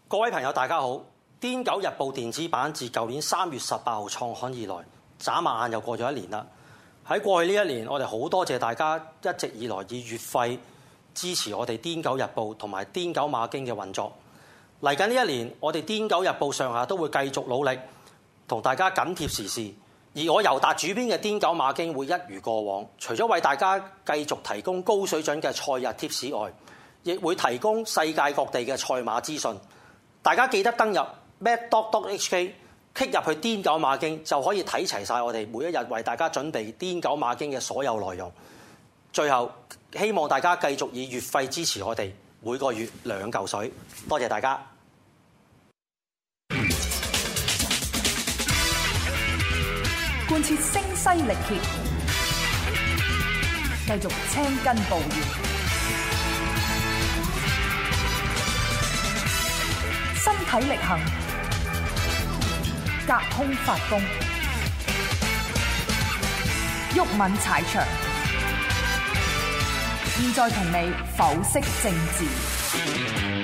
各位朋友，大家好！《癲狗日報》電子版自舊年3月18號創刊以來，眨下眼又過咗1年啦。喺過去呢1年，我哋好多謝大家一直以來以月費支持我哋《癲狗日報》同埋《癲狗馬經》嘅運作。嚟緊呢1年，我哋《癲狗日報》上下都會繼續努力，同大家緊貼時事。而我尤達主編嘅《癲狗馬經》會一如過往，除咗為大家繼續提供高水準嘅賽日貼士外，亦會提供世界各地嘅賽馬資訊。大家記得登入 mad.hk， click 入去癲狗馬經就可以睇齊晒我哋每一日為大家準備癲狗馬經嘅所有內容。最後，希望大家繼續以月費支持我哋，每個月2嚿水。多謝大家。 貫徹聲嘶力竭，繼續青筋暴現，身體力行，隔空發功，毓民踩場。現在同你剖析政治。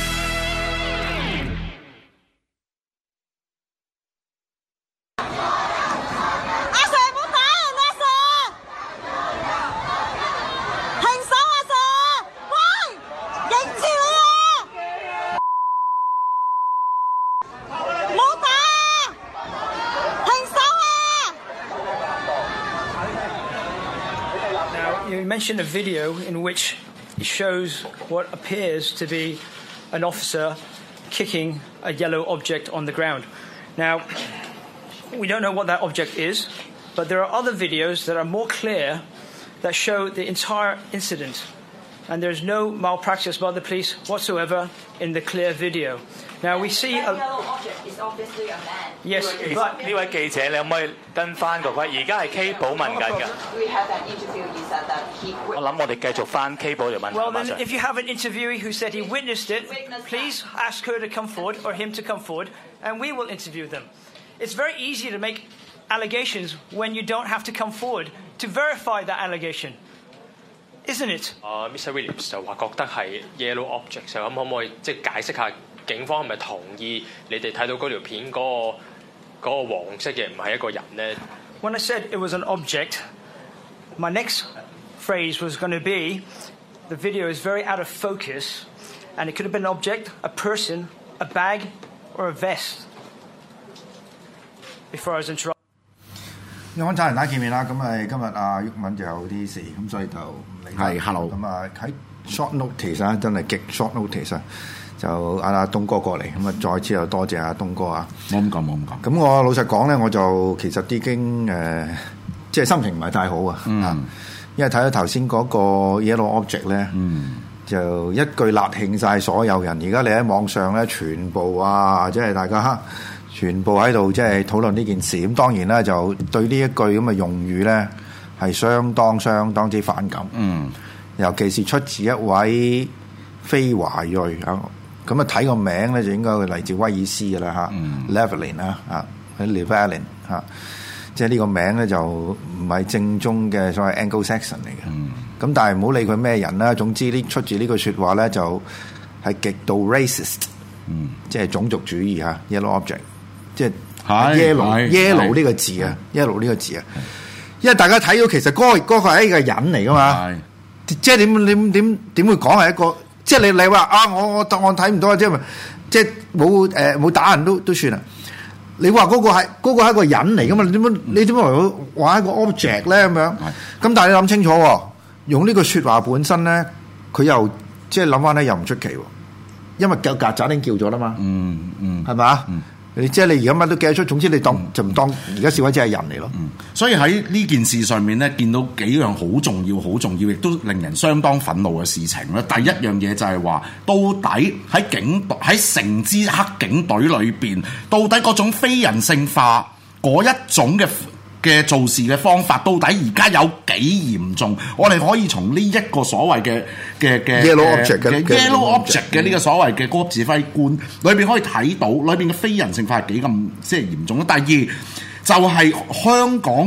You mentioned a video in which it shows what appears to be an officer kicking a yellow object on the ground. Now, we don't know what that object is, but there are other videos that are more clear that show the entire incident. And there's no malpractice by the police whatsoever in the clear video. Now we see that yellow object is obviously a man. Yes, but 呢位記者，你可唔可以跟翻個規？而家係 K 寶問緊㗎。 We have an interview. You said that he. 我諗我哋繼續翻 K 寶條問題。 Well, then, if you have an interviewee who said he witnessed it, please ask her to come forward or him to come forward, and we will interview them. It's very easy to make allegations when you don't have to come forward to verify that allegation, isn't it? Mr. Williams 就話覺得係 yellow object， 就咁可唔可以即係解釋下警方係咪同意你哋睇到嗰條片嗰個黃色嘅唔係一個人咧 When I said it was an object, my next phrase was going to be the video is very out of focus, and it could have been an object, a person, a bag, or a vest. Before I was interrupted. 安差人大家見面啦，咁今日阿毓民就有啲事，咁所以就唔嚟。係 hello。咁喺 short notice 啊，真係極 short notice 啊，就阿東哥過嚟，咁再次又多謝阿東哥啊。冇咁講。咁我老實講咧，我就其實已經即係心情唔係太好啊。因為睇到頭先嗰個 yellow object 咧，就一句辣興晒所有人。而家你喺網上咧，全部即係大家全部喺度即係討論呢件事。咁當然啦，就對呢一句咁嘅用語咧係相當之反感。尤其是出自一位非華裔啊，咁睇個名咧就應該係嚟自威爾斯嘅啦嚇 Llewellyn 啦喺 Llewellyn 嚇，即係呢個名咧就唔係正宗嘅所謂 Anglo-Saxon 嚟嘅。咁但係唔好理佢咩人啦，總之呢出自呢句説話咧就係極度 racist，即係種族主義嚇 yellow object。即係 yellow 呢個字啊 ，yellow 呢個字啊，因為大家睇到其實嗰個係一個人嚟噶嘛，即係點會講係一個？即係你話啊，我睇唔到啊，即係冇打人都算啦。你話嗰個係一個人嚟噶嘛？你點解話一個 object 咧咁樣？咁但係你諗清楚喎，用呢個説話本身咧，佢又即係諗翻咧又唔出奇喎，因為曱甴已經叫咗啦嘛，係咪？即係你而家乜都記得出，總之你就唔當而家示威者係人嚟咯。 所以喺呢件事上面咧，見到幾樣好重要，亦都令人相當憤怒嘅事情咧。第一樣嘢就係話，到底喺成支黑警隊裏邊，到底嗰種非人性化嗰一種嘅做事嘅方法，到底而家有幾嚴重？我哋可以從呢一個所謂嘅 yellow object 嘅呢個所謂嘅嗰個指揮官裏邊可以睇到裏邊嘅非人性化係幾咁即係嚴重。第二就係香港黑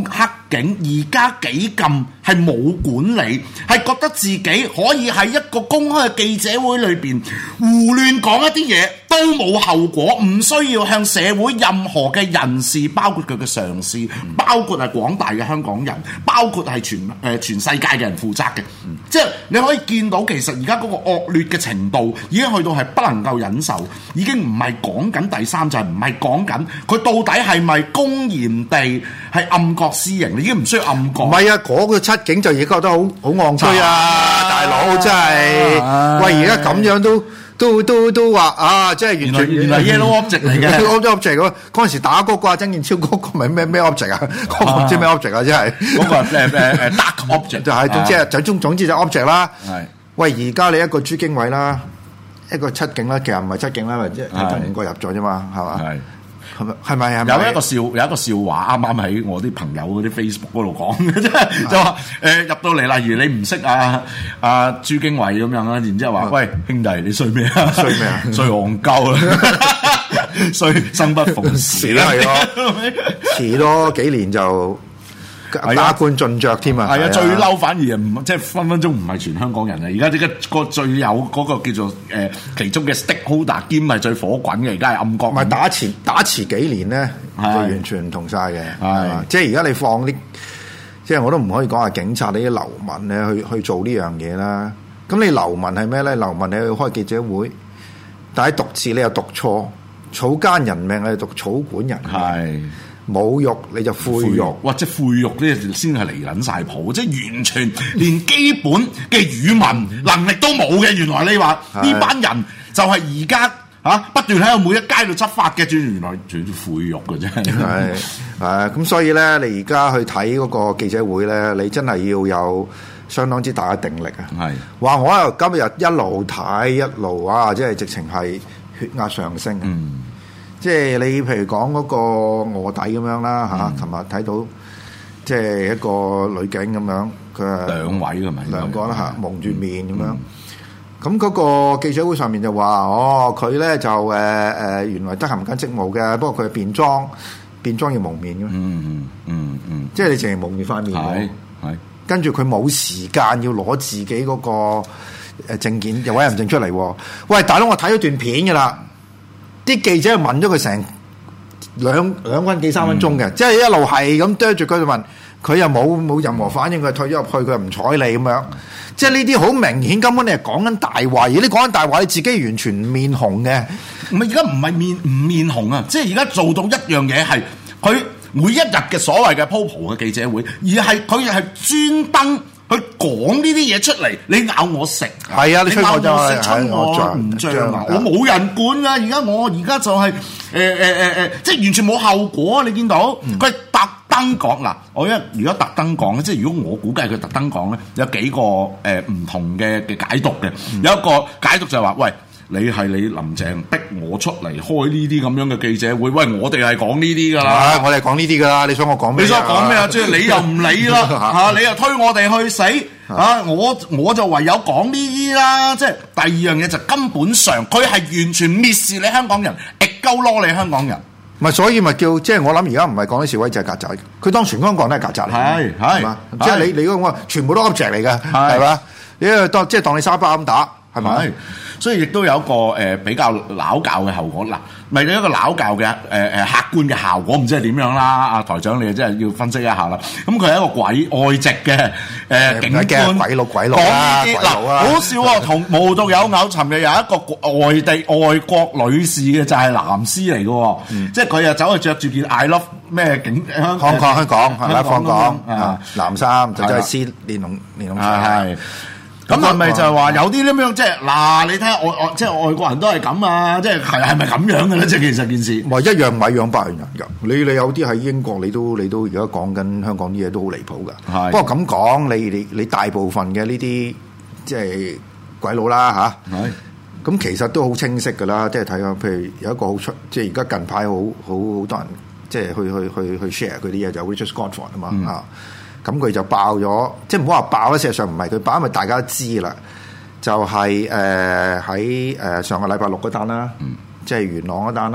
警，而家幾咁係冇管理，係覺得自己可以喺一個公開嘅記者會裏邊胡亂講一啲嘢都冇後果，唔需要向社會任何嘅人士，包括佢嘅上司，包括係廣大嘅香港人，包括係全世界嘅人負責嘅。即係你可以見到，其實而家嗰個惡劣嘅程度已經去到係不能夠忍受，已經唔係講緊第三就係唔係講緊佢到底係咪公然地係暗角私刑，你已經唔需要暗角。 唔係啊，嗰個七警就已經覺得好戇居啊，大佬真係，喂而家咁樣都話啊，即係原來 yellow object 嚟嘅 yellow object 嗰陣時打嗰個曾健超嗰個咪咩 object 啊？嗰個唔知咩 object 啊，真係嗰個dark object 就係總之就 object 啦。 係喂，而家你一個朱經緯啦，一個七警啦，其實唔係七警啦，即係同個入咗啫嘛，係嘛？係咪有一個笑話，啱啱喺我啲朋友嗰啲 Facebook 嗰度講嘅啫，就話入到嚟，例如你唔識朱經緯咁樣啦，然之後話喂兄弟你衰咩啊？衰咩啊？衰戇鳩啦，衰生不逢時啦， 係咯，遲多幾年就打官進爵添啊！ 係啊，最嬲反而唔即係分鐘唔係全香港人啊！而家呢個最有嗰個叫做其中嘅 stakeholder 兼係最火滾嘅，而家係暗角。 唔係打遲幾年咧，就完全唔同晒嘅。係即係而家你放啲，即係我都唔可以講話警察呢啲流民咧去做呢樣嘢啦。咁你流民係咩咧？流民你去開記者會，但係讀字你又讀錯，草菅人命你讀草管人命。係。侮辱你就侮辱， 哇！即係侮辱呢，先係離撚晒譜，即係完全連基本嘅語文能力都冇嘅。原來你話呢班人就係而家不斷喺度每一街度執法嘅，原來仲要侮辱嘅啫。 係咁所以咧，你而家去睇嗰個記者會咧，你真係要有相當之大嘅定力啊！係話我又今日一路睇一路即係直情係血壓上升。即係你譬如講嗰個臥底咁樣啦嚇，琴日睇到即係一個女警咁樣，佢兩位嘅咪兩個啦嚇，蒙住面咁樣。咁嗰個記者會上面就話佢咧就原來執行緊職務嘅，不過佢係變裝要蒙面嘅。即係你淨係蒙住塊面。係。跟住佢冇時間要攞自己嗰個證件又委任證出嚟。喂，大佬，我睇咗段片㗎啦。啲記者問咗佢成兩分幾3分鐘嘅，即係一路係咁對住佢問，佢又冇任何反應，佢退咗入去，佢又唔睬你咁樣。即係呢啲好明顯，根本你係講緊大話，而你講緊大話，你自己完全面紅嘅。 唔係而家唔係面紅啊，即係而家做到一樣嘢係佢每一日嘅所謂嘅鋪蒲嘅記者會，而係佢係專登。佢講呢啲嘢出嚟，你咬我食， 係啊！你咬我食， 春我唔脹啊！我冇人管啊！而家就係即係完全冇後果啊！你見到佢特登講嗱，我如果特登講咧，即係如果我估計佢特登講咧，有幾個唔同嘅解讀嘅，有一個解讀就係話，喂。你係你林鄭逼我出嚟開呢啲咁樣嘅記者會，喂，我哋係講呢啲㗎啦， 我哋講呢啲㗎啦，你想我講咩？ 你想講咩啊？即係你又唔理啦，你又推我哋去死，我就唯有講呢啲啦。即係第二樣嘢就根本上佢係完全蔑視你香港人，亦鳩攞你香港人。 咪所以咪叫即係我諗而家唔係講啲示威者係曱甴，佢當全香港都係曱甴嚟，係嘛？即係你嗰個全部都 object 嚟嘅，係嘛？因為即係當你沙包咁打，係咪？ 所以亦都有一個比較撈教嘅後果嗱，咪有一個撈教嘅客觀嘅效果，唔知係點樣啦。阿台長你真係要分析一下啦。咁佢係一個外籍嘅警官， 鬼佬啦， 嗱好笑啊！同無獨有偶，尋日有一個外國女士嘅就係藍絲嚟嘅，即係佢又走去着住件 I love 咩警香港係咪香港藍衫就真係絲連龍係。咁係咪就係話有啲咁樣即係嗱？你睇下即係外國人都係咁啊！即係係咪咁樣嘅咧？即係其實件事， 唔係一樣米養百樣人㗎。你有啲喺英國，你都而家講緊香港啲嘢都好離譜㗎。不過咁講，你大部分嘅呢啲即係鬼佬啦嚇，咁其實都好清晰㗎啦。即係睇下，譬如有一個好出，即係而家近排好多人即係去 share 佢啲嘢，就 Richard Scottford 啊嘛嚇。咁佢就爆咗，即係唔好話爆啦，事實上唔係佢爆，因為大家都知啦，就係喺上個禮拜六嗰單啦，即係元朗嗰單啦，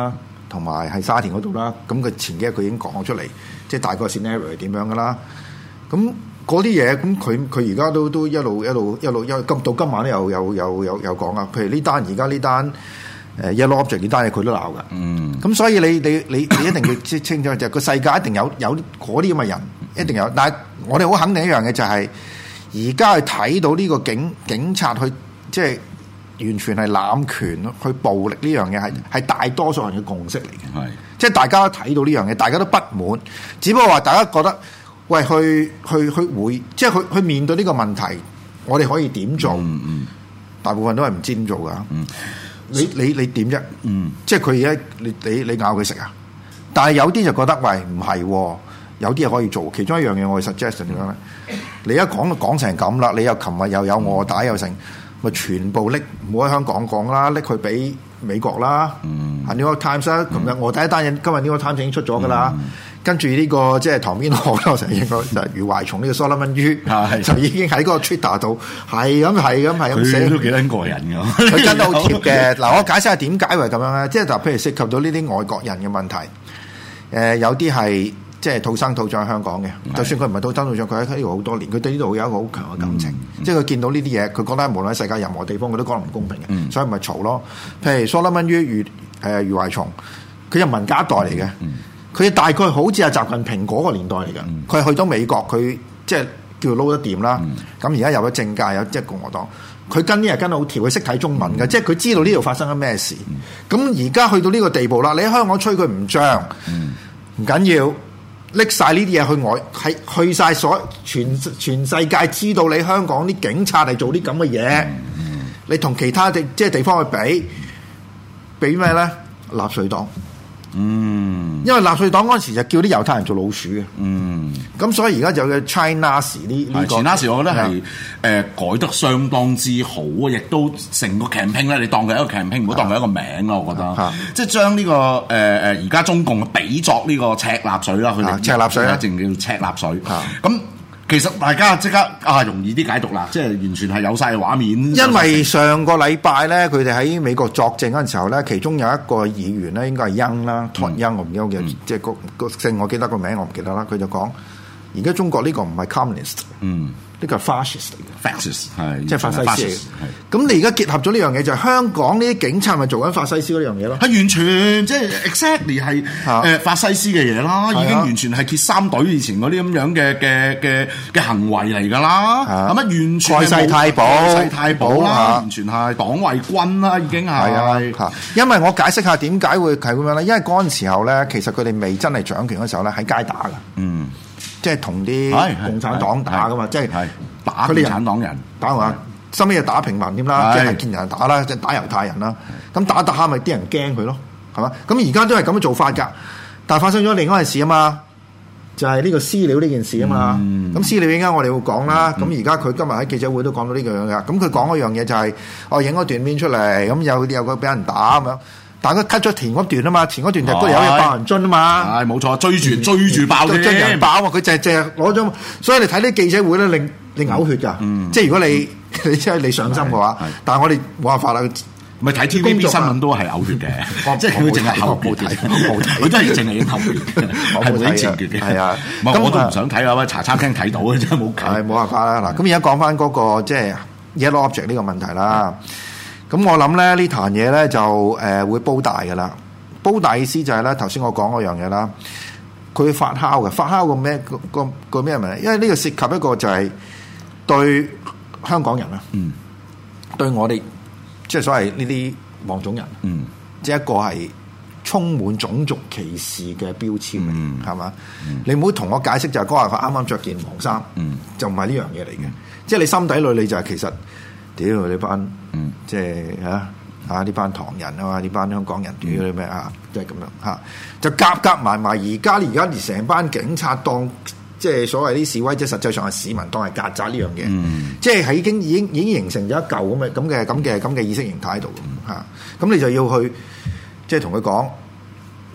同埋係沙田嗰度啦。咁佢前幾日佢已經講咗出嚟，即係大概 scenario 係點樣噶啦。咁嗰啲嘢，咁佢而家都一路到今晚都有講啊。譬如呢單而家呢單Yellow Object 呢單嘢佢都鬧噶。咁所以你一定要清楚就係個世界一定有嗰啲咁嘅人，一定有。但係我哋好肯定一樣嘅就係而家去睇到呢個警察去即係完全係濫權去暴力呢樣嘢係大多數人嘅共識嚟嘅。即係大家都睇到呢樣嘢，大家都不滿，只不過話大家覺得。喂，去即係去面對呢個問題，我哋可以點做？大部分都係唔知點做噶。你點啫？即係佢而家你咬佢食啊？但係有啲就覺得喂唔係，有啲嘢可以做。其中一樣嘢我哋 suggest 點樣咧？你而家講成咁啦，你又琴日又有臥底又成，咪全部拎唔好喺香港講啦，拎去俾美國啦。New York Times 啦，琴日臥底一單嘢，今日 New York Times 已經出咗噶啦。跟住呢個即係唐邊河啦，成日應該就係余懷松呢個 Solomon Yu 就已經喺嗰個 Twitter 度係咁寫， 佢都幾撚過癮㗎， 佢跟得好貼嘅。嗱，我解釋下點解會咁樣咧？即係譬如涉及到呢啲外國人嘅問題，有啲係即係土生土長喺香港嘅，就算佢唔係土生土長，佢喺呢度好多年，佢對呢度有一個好強嘅感情。即係佢見到呢啲嘢，佢覺得無論喺世界任何地方，佢都覺得唔公平嘅，所以咪嘈咯。譬如 Solomon Yu 余懷松，佢係文革一代嚟嘅。佢大概好似係習近平嗰個年代嚟嘅，佢去到美國，佢即係叫撈得掂啦。咁而家有咗政界，有即係共和黨，佢跟啲人跟得好條，佢識睇中文嘅，即係佢知道呢度發生緊咩事。咁而家去到呢個地步啦，你喺香港吹佢唔脹，唔緊要，拎晒呢啲嘢去外，係去晒全世界知道你香港啲警察係做啲咁嘅嘢。你同其他即係地方去比咩咧？納粹黨。因為納粹黨嗰陣時就叫啲猶太人做老鼠嘅，咁所以而家就有 China 呢個 China 我覺得係改得相當之好啊，亦都成個 campaign 咧，你當佢一個 campaign，唔好當佢一個名咯，我覺得，即係將呢個而家中共比作呢個赤納粹啦，佢哋赤納粹咧， 淨叫赤納粹，咁。其實大家即刻容易啲解讀啦，即係完全係有晒畫面。 因為上個禮拜咧，佢哋喺美國作證嗰陣時候咧，其中有一個議員咧，應該係恩啦，Todd Young，我唔記得嘅，即係個姓我記得個名我唔記得啦。佢就講：而家中國呢個唔係 communist，呢個係 fascist 嚟嘅 ，fascist 係即係法西斯。咁你而家結合咗呢樣嘢，就係香港呢啲警察咪做緊法西斯嗰樣嘢咯？係完全即係 exactly 係法西斯嘅嘢啦，已經完全係鐵三隊以前嗰啲咁樣嘅行為嚟㗎啦，係咪完全蓋世太保啦，完全係黨衛軍啦，已經係。 因為我解釋下點解會係咁樣咧，因為嗰陣時候咧，其實佢哋未真係掌權嗰時候咧，喺街打㗎。即係同啲共產黨打噶嘛，即係打共產黨人， 打話，收尾又打平民添啦，即係見人打啦，即係打猶太人啦。咁打下咪啲人驚佢咯，係嘛？咁而家都係咁樣做法㗎。但係發生咗另外一件事啊嘛，就係呢個私了呢件事啊嘛。咁私了應該我哋會講啦。咁而家佢今日喺記者會都講到呢個樣㗎。咁佢講嗰樣嘢就係我影嗰段片出嚟，咁有個俾人打咁樣。但係佢 cut 咗前嗰段啊嘛，前嗰段就嗰度有嘢爆人樽啊嘛， 係冇錯，追住爆嘅， 將人爆啊！佢淨係攞咗，所以你睇啲記者會咧，令你嘔血㗎。即係如果你即係你上心嘅話，但係我哋冇辦法啦。 咪睇 TVB 新聞都係嘔血嘅，即係佢淨係後冇睇，佢都係淨係影後血，係冇影前血嘅。係啊，咁我都唔想睇啊！查餐廳睇到嘅真係冇計。 係冇辦法啦。嗱，咁而家講翻嗰個即係 Yellow Object 呢個問題啦。咁我諗咧呢壇嘢咧就會煲大㗎啦。煲大意思就係咧頭先我講嗰樣嘢啦，佢會發酵嘅。發酵個咩個咩問題？因為呢個涉及一個就係對香港人啊，對我哋即係所謂呢啲黃種人，即係一個係充滿種族歧視嘅標籤嚟，係嘛？你唔好同我解釋就係嗰日佢啱啱着件黃衫，就唔係呢樣嘢嚟嘅。即係你心底裏你就係其實。屌你班，即係呢班唐人啊嘛，呢班香港人屌你咩啊，即係咁樣嚇，就夾埋埋而家成班警察當即係所謂啲示威者，實際上係市民當係曱甴呢樣嘢，即係已經形成咗一嚿咁嘅意識形態喺度嚇，咁你就要去即係同佢講，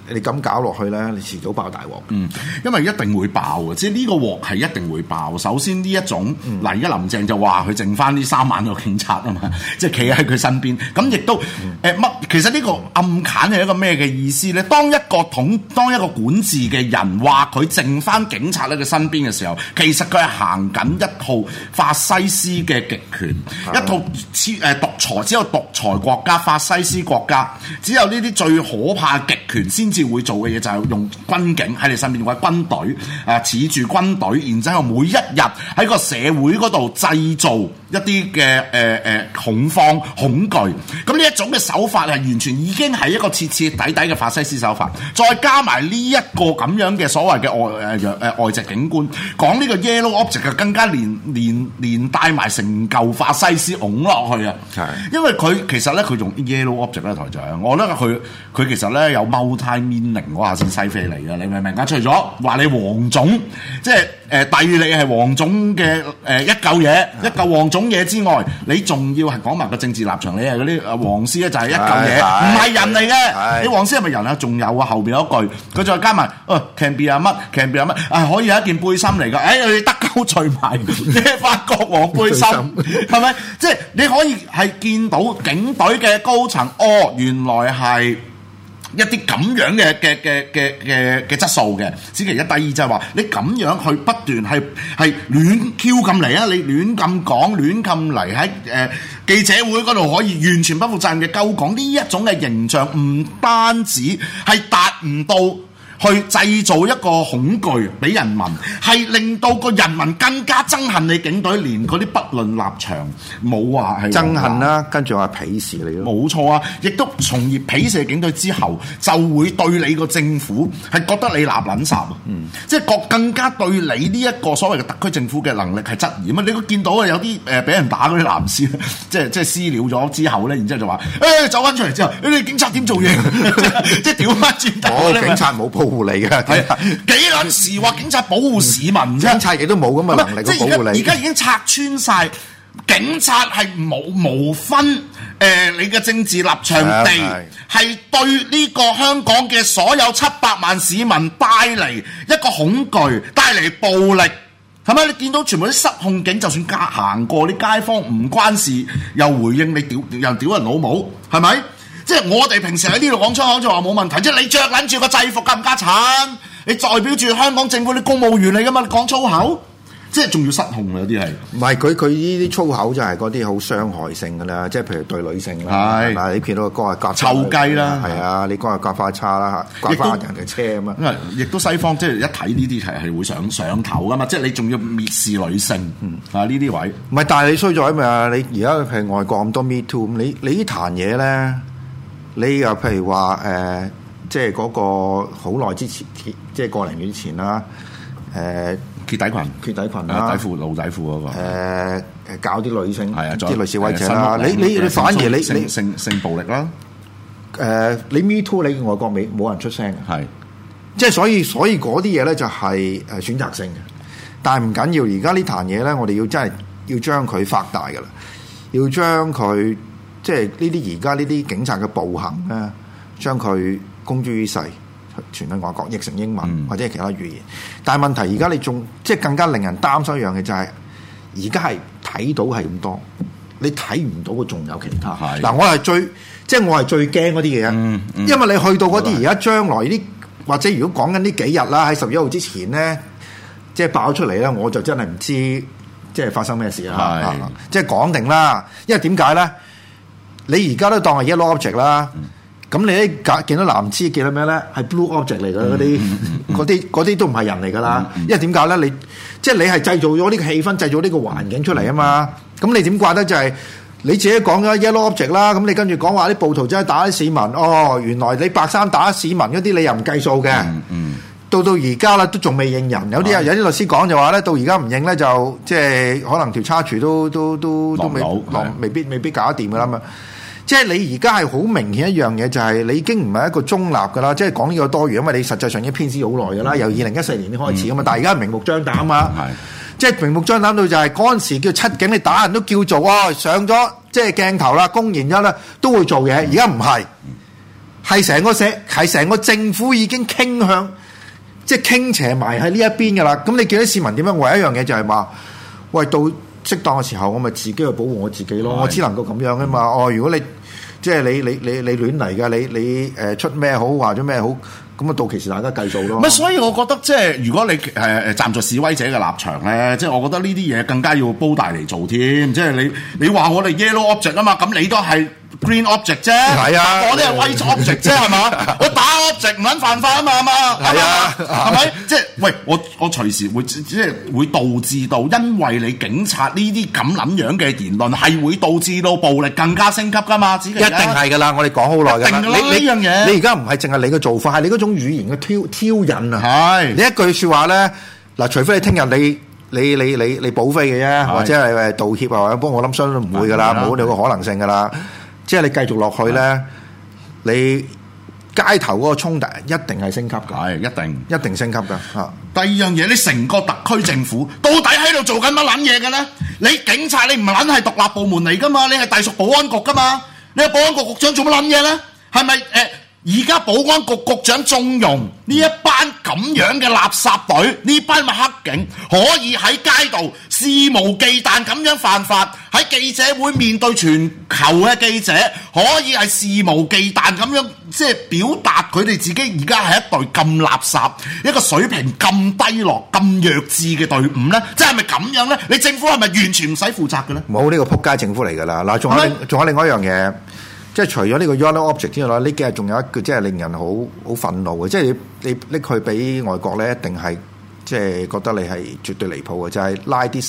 你咁搞落去咧，你遲早爆大鑊。 因為一定會爆嘅，即係呢個鑊係一定會爆。首先呢一種嗱，而家林鄭就話佢剩翻呢3萬個警察啊嘛，即係企喺佢身邊。咁亦都其實呢個暗砍係一個咩嘅意思咧？當一個管治嘅人話佢剩翻警察喺佢身邊嘅時候，其實佢係行緊一套法西斯嘅極權，一套獨裁，只有獨裁國家、法西斯國家，只有呢啲最可怕極權先至會做嘅嘢，就係用軍警喺你身邊，或者軍隊恃住軍隊，然之後每一日喺個社會嗰度製造一啲嘅恐慌、恐懼。咁呢一種嘅手法係完全已經係一個徹徹底底嘅法西斯手法。再加埋呢一個咁樣嘅所謂嘅外籍警官講呢個 yellow object，更加連帶埋成嚿法西斯拱落去啊！因為佢其實咧，佢用 yellow object 咧，台長，我覺得佢其實咧有 multi-meaning 嗰下先西非嚟嘅，你明唔明啊？除咗話你黃種，即係帝你係黃種嘅一嚿嘢，一嚿黃種嘢之外，你仲要係講埋個政治立場，你係嗰啲黃絲咧就係一嚿嘢，唔係人嚟嘅。你黃絲係咪人啊？仲有啊，後邊有一句，佢再加埋can be 啊乜 can be 啊乜，可以有一件背心嚟㗎。你得鳩除埋咩法國黃背心，係咪？即係你可以係見到警隊嘅高層，原來係一啲咁樣嘅質素嘅。此其一，第二就係話你咁樣去不斷係亂 Q 咁嚟啊！你亂咁講，亂咁嚟喺記者會嗰度可以完全不負責任嘅鳩講，呢一種嘅形象唔單止係達唔到去製造一個恐懼俾人民，係令到個人民更加憎恨你警隊，連嗰啲不論立場冇話係憎恨啦，跟住話鄙視你咯。 冇錯啊，亦都從而鄙視警隊之後，就會對你個政府係覺得你立撚雜，即係更加對你呢一個所謂嘅特區政府嘅能力係質疑啊！你都見到啊，有啲俾人打嗰啲藍絲，即係私了咗之後咧，然之後就話走翻出嚟之後，你哋警察點做嘢？即係調翻轉頭， 警察冇保護你嘅， 幾撚時話警察保護市民啫？ 警察亦都冇咁嘅能力去保護你。 而家已經拆穿晒，警察係無分你嘅政治立場地，係對呢個香港嘅所有700萬市民帶嚟一個恐懼，帶嚟暴力，係咪？你見到全部啲失控警，就算行過啲街坊唔關事，又回應你又屌人老母，係咪？即係我哋平時喺呢度講粗口就話冇問題，即係你着撚住個制服咁家產，你代表住香港政府啲公務員嚟噶嘛？你講粗口，即係仲要失控啊！有啲係唔係佢呢啲粗口就係嗰啲好傷害性噶啦，即係譬如對女性啦，係嗱你見到個歌係割臭雞啦， 係啊，你講係割花叉啦嚇，割花人嘅車咁啊， 因為亦都西方即係一睇呢啲係會上頭噶嘛，即係你仲要蔑視女性呢啲位，唔係， 但係你衰咗啊嘛！你而家譬如外國咁多 Me Too，你呢壇嘢咧？你又譬如話即係嗰個好耐之前，即係個零月前啦， 揭底裙啦，露底褲嗰個， 搞啲女性， 係啊， 啲女示威者啦，你反而你性暴力啦， 你 Me Too 你外國冇人出聲嘅， 係， 即係所以嗰啲嘢咧就係選擇性嘅，但係唔緊要，而家呢壇嘢咧，我哋要真係要將佢發大㗎啦，要將佢。即係呢啲而家呢啲警察嘅暴行咧，將佢公諸於世，傳喺外國，譯成英文或者係其他語言。但係問題而家你仲即係更加令人擔心一樣嘅就係，而家係睇到係咁多，你睇唔到嘅仲有其他。嗱，我係最驚嗰啲嘢，因為你去到嗰啲而家將來呢啲，或者如果講緊呢幾日啦，喺11號之前咧，即係爆出嚟咧，我就真係唔知即係發生咩事啦。即係講定啦，因為點解咧？你而家都當係 yellow object 啦，咁你一見到藍絲見到咩咧？係 blue object 嚟嘅嗰啲都唔係人嚟㗎啦。因為點解咧？你即係你係製造咗呢個氣氛，製造呢個環境出嚟啊嘛。咁你點怪得就係你自己講咗 yellow object 啦。咁你跟住講話啲暴徒真係打啲市民，原來你白衫打市民嗰啲你又唔計數嘅。到而家啦，都仲未認人。有啲律師講就話咧，到而家唔認咧，就即係可能條叉柱都未必搞得掂㗎啦嘛。即係你而家係好明顯一樣嘢，就係你已經唔係一個中立㗎啦。即係講呢個多餘，因為你實際上已經偏私好耐㗎啦。由2014年開始㗎嘛，但係而家明目張膽啊嘛。即係明目張膽到就係嗰陣時叫七警，你打人都叫做上咗即係鏡頭啦，公然咗啦都會做嘢。而家唔係， 係成個政府已經傾向，即係傾斜埋喺呢一邊㗎啦。咁你見到市民點樣？唯一一樣嘢就係話，喂，到適當嘅時候，我咪自己去保護我自己咯。我只能夠咁樣㗎嘛。哦，如果你即係你亂嚟㗎，你出咩好話咗咩好？咁啊，到期時大家計數咯。 所以我覺得即係如果你站在示威者嘅立場咧，即係我覺得呢啲嘢更加要煲大嚟做添。即係你話我哋 yellow object 啊嘛，咁你都係 green object 啫。係啊，我哋係 white object 啫，係嘛？我打 object 唔撚犯法啊嘛，係啊，係咪？即係喂，我隨時會即係會導致到，因為你警察呢啲咁撚樣嘅言論，係會導致到暴力更加升級噶嘛？一定係㗎啦，我哋講好耐㗎啦。 呢樣嘢， 你而家唔係淨係你嘅做法，係你嗰種語言嘅挑釁啊！係你一句説話咧，嗱，除非你聽日你補飛嘅啫，或者係道歉啊，不過我諗相信唔會㗎啦，冇呢個可能性㗎啦。即係你繼續落去咧，你街頭嗰個衝突一定係升級㗎， 係一定升級㗎嚇。 第二樣嘢，你成個特區政府到底喺度做緊乜撚嘢嘅咧？你警察你唔撚係獨立部門嚟㗎嘛？你係隸屬保安局㗎嘛？你係保安局局長做乜撚嘢咧？係咪而家保安局局長縱容呢一班咁樣嘅垃圾隊，呢班咪黑警可以喺街度肆無忌憚咁樣犯法，喺記者會面對全球嘅記者，可以係肆無忌憚咁樣即係表達佢哋自己而家係一隊咁垃圾、一個水平咁低落、咁弱智嘅隊伍咧？即係咪咁樣咧？你政府係咪完全唔使負責嘅咧？ 冇呢個撲街政府嚟㗎啦！嗱，仲有另外一樣嘢。即係除咗呢個 yellow object 之外，呢幾日仲有一句即係令人好憤怒嘅，即係你拎佢俾外國咧，一定係即係覺得你係絕對離譜嘅，就係拉啲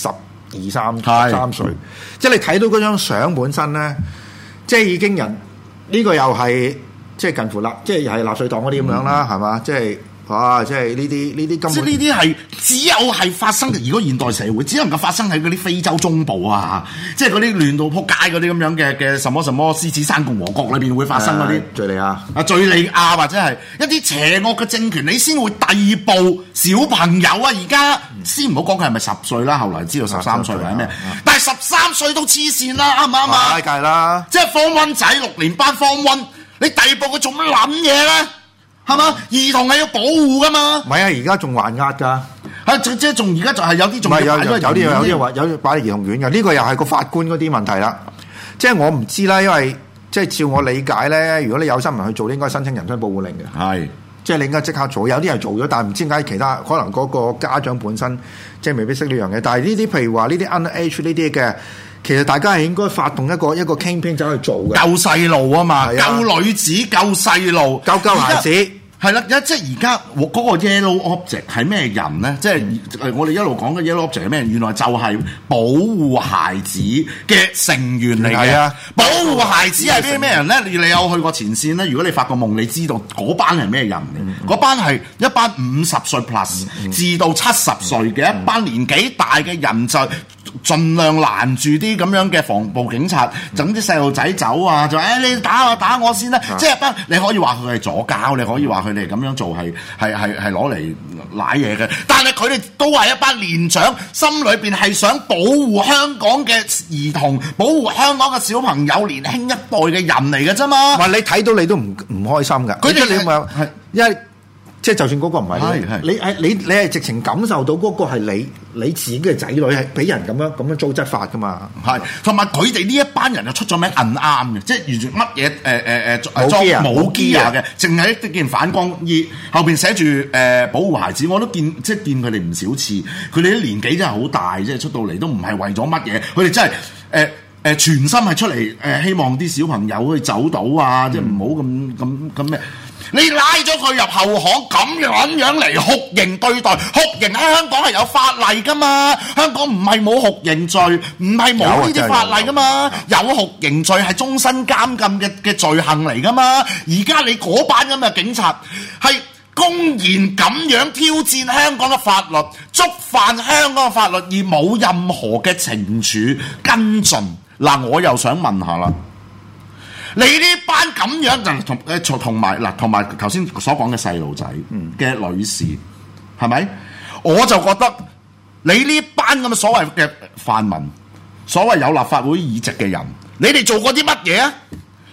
13歲，即係你睇到嗰張相本身咧，即係已經呢個又係即係近乎即係又係納粹黨嗰啲咁樣啦，係嘛？即係。即係呢啲根本，即係呢啲係只有係發生嘅。如果現代社會只能夠發生喺嗰啲非洲中部啊，即係嗰啲亂到撲街嗰啲咁樣嘅什麼獅子山共和國裏邊會發生嗰啲敍利亞或者係一啲邪惡嘅政權，你先會逮捕小朋友啊！而家先唔好講佢係咪10歲啦，後來知道13歲或者咩，但係13歲都黐線啦，啱唔啱啊？梗係啦，即係 Form 1仔6年班Form 1，你逮捕佢做乜撚嘢咧？係嘛？兒童係要保護噶嘛？ 唔係啊！而家仲還押㗎， 即係仲而家就係有啲仲有啲話有擺喺兒童院㗎。呢個又係個法官嗰啲問題啦。即係我唔知啦，因為即係照我理解咧，如果你有新聞去做，應該申請人身保護令嘅。係，即係你應該即刻做。有啲人做咗，但係唔知點解其他可能嗰個家長本身即係未必識呢樣嘢。但係呢啲譬如話呢啲 underage 呢啲嘅。其實大家係應該發動一個 campaign 走去做嘅， 救細路啊嘛，救女子、救細路、 救孩子， 係啦。即係而家嗰個 yellow object 係咩人咧？即係我哋一路講嘅 yellow object 係咩人？原來就係保護孩子嘅成員嚟嘅。啊，保護孩子係啲咩人咧？你有去過前線咧？如果你發過夢，你知道嗰班係咩人嚟？嗰班係一班50歲 plus 至到70歲嘅一班年紀大嘅人就。盡量攔住啲咁樣嘅防暴警察，整啲細路仔走啊！就你打我先啦！即係你可以話佢係左膠，你可以話佢哋咁樣做係攞嚟舐嘢嘅。但係佢哋都係一班年長，心裏邊係想保護香港嘅兒童，保護香港嘅小朋友、年輕一代嘅人嚟嘅啫嘛。唔係你睇到你都唔開心㗎。佢哋你咪係因為。即係就算嗰個唔係你係直情感受到嗰個係你自己嘅仔女係俾人咁樣糟質法㗎嘛？係，同埋佢哋呢一班人就出咗名硬啱嘅，即係完全乜嘢冇 gear 嘅，淨係一件反光衣後邊寫住保護孩子，我都見佢哋唔少次，佢哋啲年紀真係好大，即係出到嚟都唔係為咗乜嘢，佢哋真係全心係出嚟希望啲小朋友去走到啊，即係唔好咁咩。你拉咗佢入後巷咁樣嚟酷刑對待，酷刑喺香港係有法例噶嘛？香港唔係冇酷刑罪，唔係冇呢啲法例噶嘛？有酷刑罪係終身監禁嘅罪行嚟噶嘛？而家你嗰班咁嘅警察係公然咁樣挑戰香港嘅法律，觸犯香港嘅法律而冇任何嘅懲處跟進。嗱，我又想問下啦。你呢班咁樣就同埋頭先所講嘅細路仔嘅女士係咪？我就覺得你呢班咁嘅所謂嘅泛民，所謂有立法會議席嘅人，你哋做過啲乜嘢啊？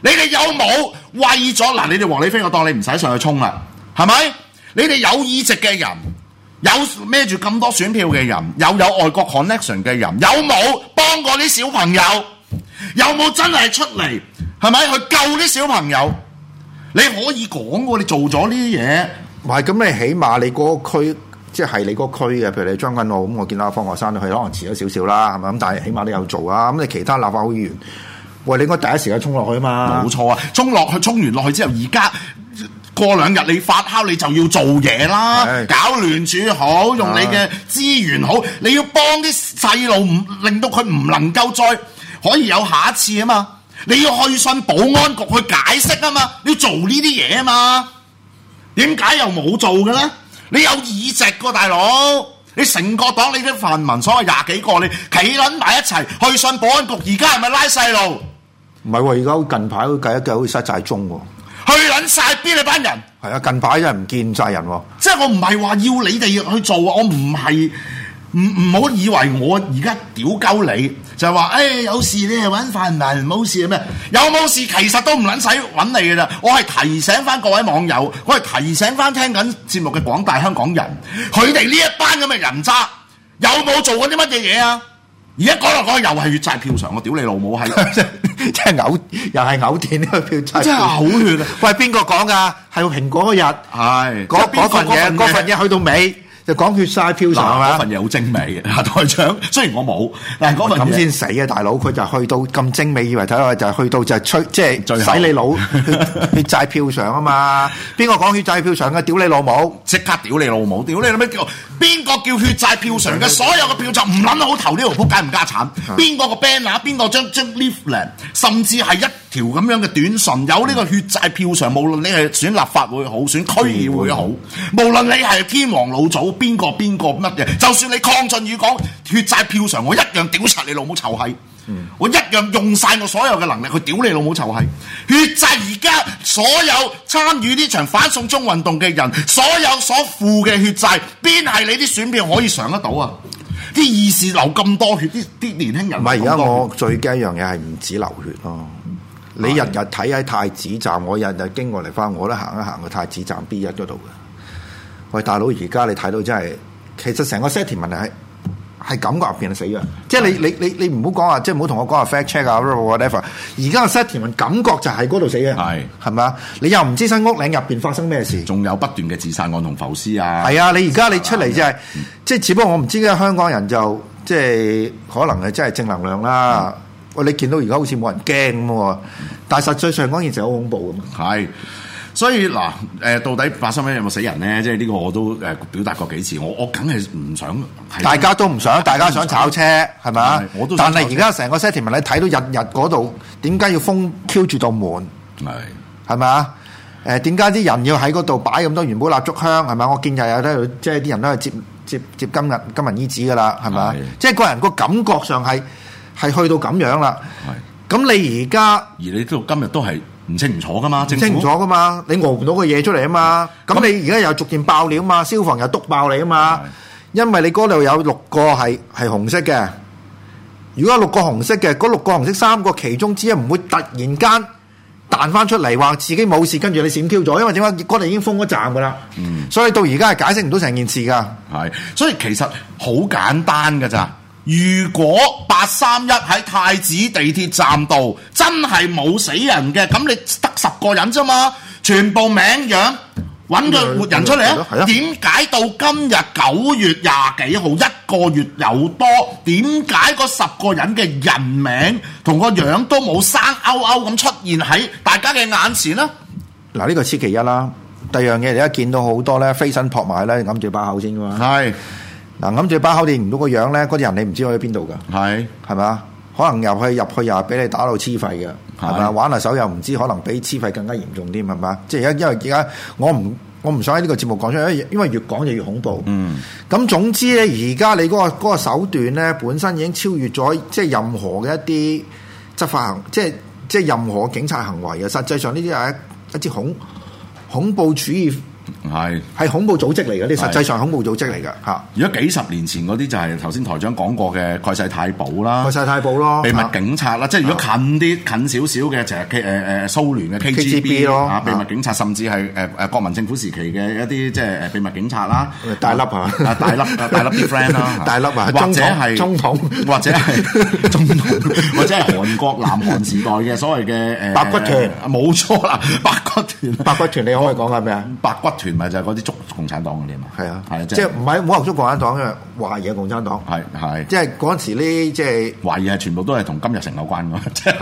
你哋有冇為咗嗱？你哋黃利飛，我當你唔使上去衝啦，係咪？你哋有議席嘅人，有孭住咁多選票嘅人，有外國 connection 嘅人，有冇幫過啲小朋友？有冇真係出嚟係咪去救啲小朋友？你可以講喎，你做咗呢啲嘢， 唔係咁你起碼你嗰個區，即係你嗰個區嘅，譬如你將軍澳咁，我見到方學生佢可能遲咗少少啦，係咪咁？但係起碼你有做啊。咁你其他立法會議員，喂，你應該第一時間衝落去啊嘛。 冇錯啊，衝完落去之後，而家過2日你發酵，你就要做嘢啦，搞聯署好，用你嘅資源好，你要幫啲細路，令到佢唔能夠再可以有下一次啊嘛。你要去信保安局去解釋啊嘛，你要做呢啲嘢啊嘛，點解又冇做嘅咧？你有議席個大佬，你成個黨你啲泛民所謂20幾個，你企撚埋一齊去信保安局，而家係咪拉細路？ 唔係喎，而家近排都計一計好似失曬蹤喎， 去撚晒邊你班人？係啊，近排真係唔見晒人喎。 即係我唔係話要你哋去做啊，我唔係唔好以為我而家屌鳩你。就係話，有事你係揾泛民，冇事咩？有冇事其實都唔撚使揾你嘅咋。我係提醒翻各位網友，我係提醒翻聽緊節目嘅廣大香港人，佢哋呢一班咁嘅人渣，有冇做過啲乜嘢嘢啊？而家講落講去又係血債票償，我屌你老母係， 即係又係嘔電呢個票債， 真係嘔血啊！ 喂，邊個講㗎？係蘋果嗰日，係嗰份嘢去到尾。就講血曬票償係嘛？ 嗰份嘢好精美嘅，台長。雖然我冇，但係嗰份咁先死啊！大佬，佢就去到咁精美，以為睇落就係去到就係吹，即係洗你腦血債票償啊嘛！邊個講血債票償嘅？屌你老母！ 即刻屌你老母！屌你老咩叫？邊個叫血債票償嘅？所有嘅票就唔撚好投呢條撲街唔家產。邊個個 banner？邊個張 leaflet？甚至係一條咁樣嘅短信，有呢個血債票償。無論你係選立法會好，選區議會好，無論你係天王老祖。邊個乜嘢？就算你鄺俊宇講血債票償，我一樣屌柒你老母臭閪！我一樣用晒我所有嘅能力去屌你老母臭閪！血債而家所有參與呢場反送中運動嘅人，所有所付嘅血債，邊係你啲選票可以償得到啊？啲義士流咁多血，啲年輕人唔係而家我最驚一樣嘢係唔止流血咯。你日日睇喺太子站，我日日經過嚟翻，我都行一行去太子站 B1 嗰度嘅。喂，大佬，而家你睇到真係，其實成個 settlement 係感覺入邊係死嘅，即係你唔好講話，即係唔好同我講話 fact check 啊 whatever。而家個 settlement 感覺就係嗰度死嘅，係咪啊？你又唔知新屋嶺入邊發生咩事， 仲有不斷嘅自殺案同浮屍啊。 係啊，你而家你出嚟就係，即係只不過我唔知嘅香港人就即係可能係真係正能量啦。喂，你見到而家好似冇人驚咁喎，但係實際上嗰件事好恐怖㗎嘛。 係。所以嗱，到底發生咩有冇死人咧？即係呢個我都表達過幾次，我梗係唔想， 大家都唔想，大家想炒車係咪？ 我都。 但係而家成個 settlement 你睇到日日嗰度，點解要封 Q 住道門？係咪啊？點解啲人要喺嗰度擺咁多元寶蠟燭香？係咪？我見日日喺度，即係啲人都係接金銀衣紙噶啦，係咪？即係個人個感覺上係去到咁樣啦。咁你而家， 而你到今日都係。唔清唔楚噶嘛， 唔清唔楚噶嘛，你熬唔到個嘢出嚟啊嘛，咁你而家又逐漸爆料啊嘛，消防又督爆你啊嘛，因為你嗰度有6個係紅色嘅，如果6個紅色嘅，嗰6個紅色3個其中之一唔會突然間彈翻出嚟話自己冇事，跟住你閃 Q 咗，因為點解嗰度已經封咗站噶啦，所以到而家係解釋唔到成件事噶， 所以其實好簡單噶咋。如果831喺太子地鐵站度真係冇死人嘅，咁你得10個人啫嘛，全部名樣揾個活人出嚟啊！點解到今日9月20幾號1個月有多？點解嗰10個人嘅人名同個樣都冇生勾勾咁出現喺大家嘅眼前呢？ 嗱，呢個此其一啦。第二樣嘢，你而家見到好多咧飛身撲埋咧，揞住把口先噶嘛。係。嗱，揞住把口認唔到個樣咧，嗰啲人你唔知去邊度噶，係咪？可能入去又俾你打到黐肺嘅，係咪？玩下手又唔知，可能比黐肺更加嚴重啲，係咪？即係因為而家我唔想喺呢個節目講出嚟，因為越講就越恐怖。咁總之咧，而家你嗰個手段咧，本身已經超越咗即係任何嘅一啲執法行，即係任何警察行為嘅。實際上呢啲係一啲恐怖主義係恐怖組織嚟嘅，啲實際上恐怖組織嚟嘅嚇。 如果幾十年前嗰啲就係頭先台長講過嘅蓋世太保啦， 蓋世太保咯， 秘密警察啦，即係如果近少少嘅就係蘇聯嘅 KGB 咯，秘密警察，甚至係國民政府時期嘅一啲即係秘密警察啦， 大粒啊， 大粒啲 friend 啦， 大粒啊， 或者係中統， 或者係中統，或者係韓國南韓時代嘅所謂嘅白骨團， 冇錯啦，白骨團， 白骨團你可唔可以講下咩啊？ 白骨團咪就係嗰啲捉共產黨嗰啲嘛，係啊， 即係唔係冇話捉共產黨嘅，懷疑係共產黨， 係， 即係嗰陣時呢，即係懷疑係全部都係同金日成有關嘅，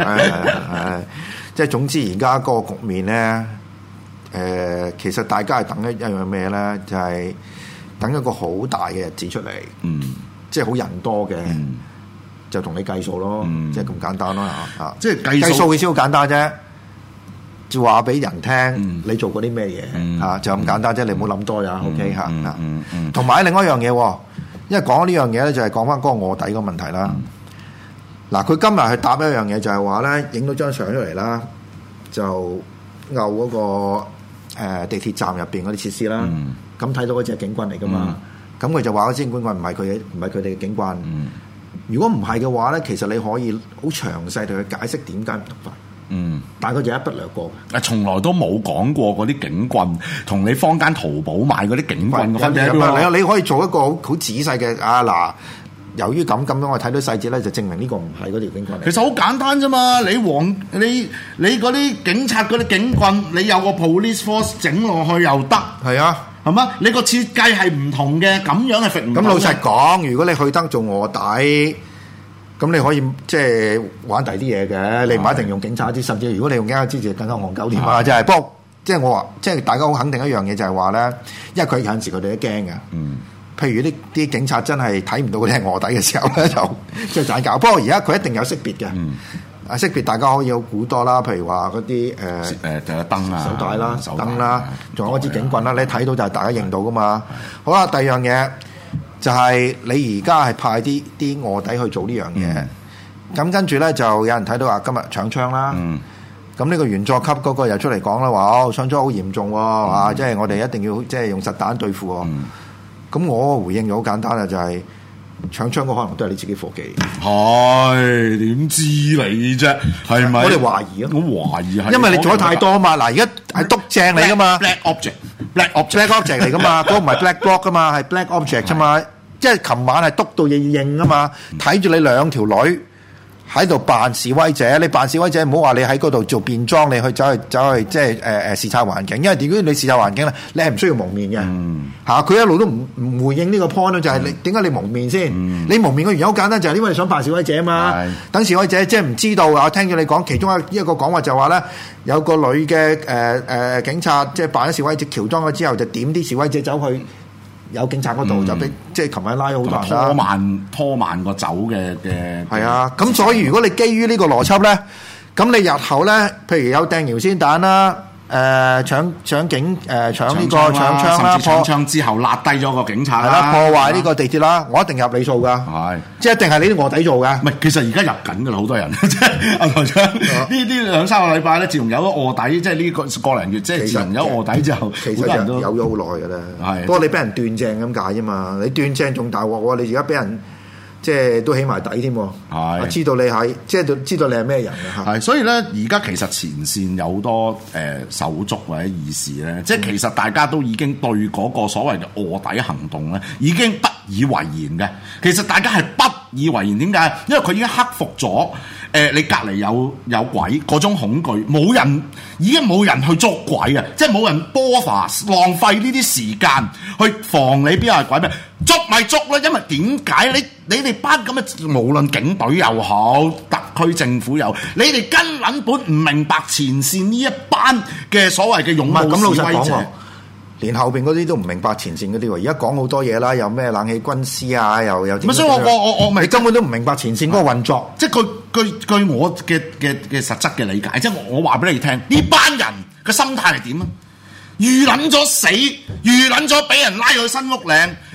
即係總之而家嗰個局面咧，其實大家係等一樣咩咧？就係等一個好大嘅日子出嚟，即係好人多嘅，就同你計數咯，即係咁簡單咯嚇， 即係計數嘅先好簡單啫。就話俾人聽，你做過啲咩嘢嚇，就咁簡單啫。你唔好諗多呀，OK 嚇。同埋另外一樣嘢，因為講呢樣嘢咧，就係講翻嗰個臥底個問題啦。嗱，佢今日係答一樣嘢，就係話咧，影到張相出嚟啦，就拗嗰個地鐵站入邊嗰啲設施啦。咁睇到嗰隻警棍嚟噶嘛？咁佢就話嗰支警棍唔係佢哋嘅警棍。如果唔係嘅話咧，其實你可以好詳細地去解釋點解唔同法。但係佢就一筆略過嘅， 從來都冇講過嗰啲警棍同你坊間淘寶買嗰啲警棍嘅分別。 你可以做一個好仔細嘅嗱，由於咁樣我睇到細節咧，就證明呢個唔係嗰條警棍嚟。 其實好簡單啫嘛，你嗰啲警察嗰啲警棍，你有個 police force 整落去又得， 係啊， 係嘛？你個設計係唔同嘅，咁樣係揈唔到。 咁老實講，如果你去得做臥底。咁你可以即係玩第啲嘢嘅，你唔一定用警察啲，甚至如果你用警察啲就更加戇鳩啲啊！即係，不過即係我話，即係大家好肯定一樣嘢就係話咧，因為佢有陣時佢哋都驚嘅。譬如啲警察真係睇唔到嗰啲係臥底嘅時候咧，就即係斬搞。不過而家佢一定有識別嘅，識別大家可以有估多啦。譬如話嗰啲就有燈啊、 手帶啦、燈啦，仲有嗰支警棍啦，你睇到就係大家認到噶嘛。好啦，第二樣嘢。就係你而家係派啲臥底去做呢樣嘢，咁跟住咧就有人睇到話今日搶槍啦，咁呢個員佐級嗰個又出嚟講啦，話搶槍好嚴重喎，即係我哋一定要即係用實彈對付喎。咁我回應就好簡單啦，就係搶槍嗰可能都係你自己夥計。 係點知你啫？係咪？ 我哋懷疑啊！ 我懷疑係， 因為你做得太多嘛。嗱，而家係篤正你噶嘛。Black object 嚟噶嘛，嗰個唔係 black block 噶嘛，係 black object 啫嘛。即係琴晚係篤到嘢要認啊嘛，睇住你兩條女喺度扮示威者，你扮示威者唔好話你喺嗰度做便裝，你去走去即係視察環境，因為如果你視察環境咧，你係唔需要蒙面嘅嚇。佢一路都唔回應呢個 point 咯，就係你點解你蒙面先？你蒙面嘅原因好簡單，就係因為你想扮示威者啊嘛。等示威者即係唔知道啊，聽咗你講其中一個講話就話咧，有個女嘅警察即係扮咗示威者，喬裝咗之後就點啲示威者走去有警察嗰度，就俾即係琴晚拉咗好多人啦， 拖慢個走嘅係啊。咁所以如果你基於呢個邏輯咧，咁你日後咧，譬如有掟搖鮮彈啦。搶警搶呢個搶槍啦， 搶槍之後拉低咗個警察啦， 破壞呢個地鐵啦，我一定入你數噶，係即係一定係你啲臥底做嘅。 唔係，其實而家入緊噶啦，好多人即係阿台長呢2-3個禮拜咧，自從有咗臥底，即係呢個零月，即係自從有臥底之後， 其實就有咗好耐噶啦。係，不過你俾人斷正咁解啫嘛，你斷正仲大鑊喎，你而家俾人。即係都起埋底添，係知道你係，即係知道你係咩人啊？ 係，所以咧，而家其實前線有好多手足或者義士咧，即係其實大家都已經對嗰個所謂嘅臥底行動咧，已經不以為然嘅。其實大家係不以為然，點解？因為佢已經克服咗你隔離有鬼嗰種恐懼，已經冇人去捉鬼啊！即係冇人浪費呢啲時間去防你邊有鬼咩？捉咪捉啦！因為點解你哋班咁嘅，無論警隊又好，特區政府又好，你哋根本唔明白前線呢一班嘅所謂嘅勇武示威者。 連後邊嗰啲都唔明白前線嗰啲喎，而家講好多嘢啦，有咩冷氣軍師啊，又有點。 所以我咪你根本都唔明白前線嗰個運作。 即係據我嘅實質嘅理解，即係我話俾你聽，呢班人嘅心態係點啊？預諗咗死，預諗咗俾人拉去新屋嶺。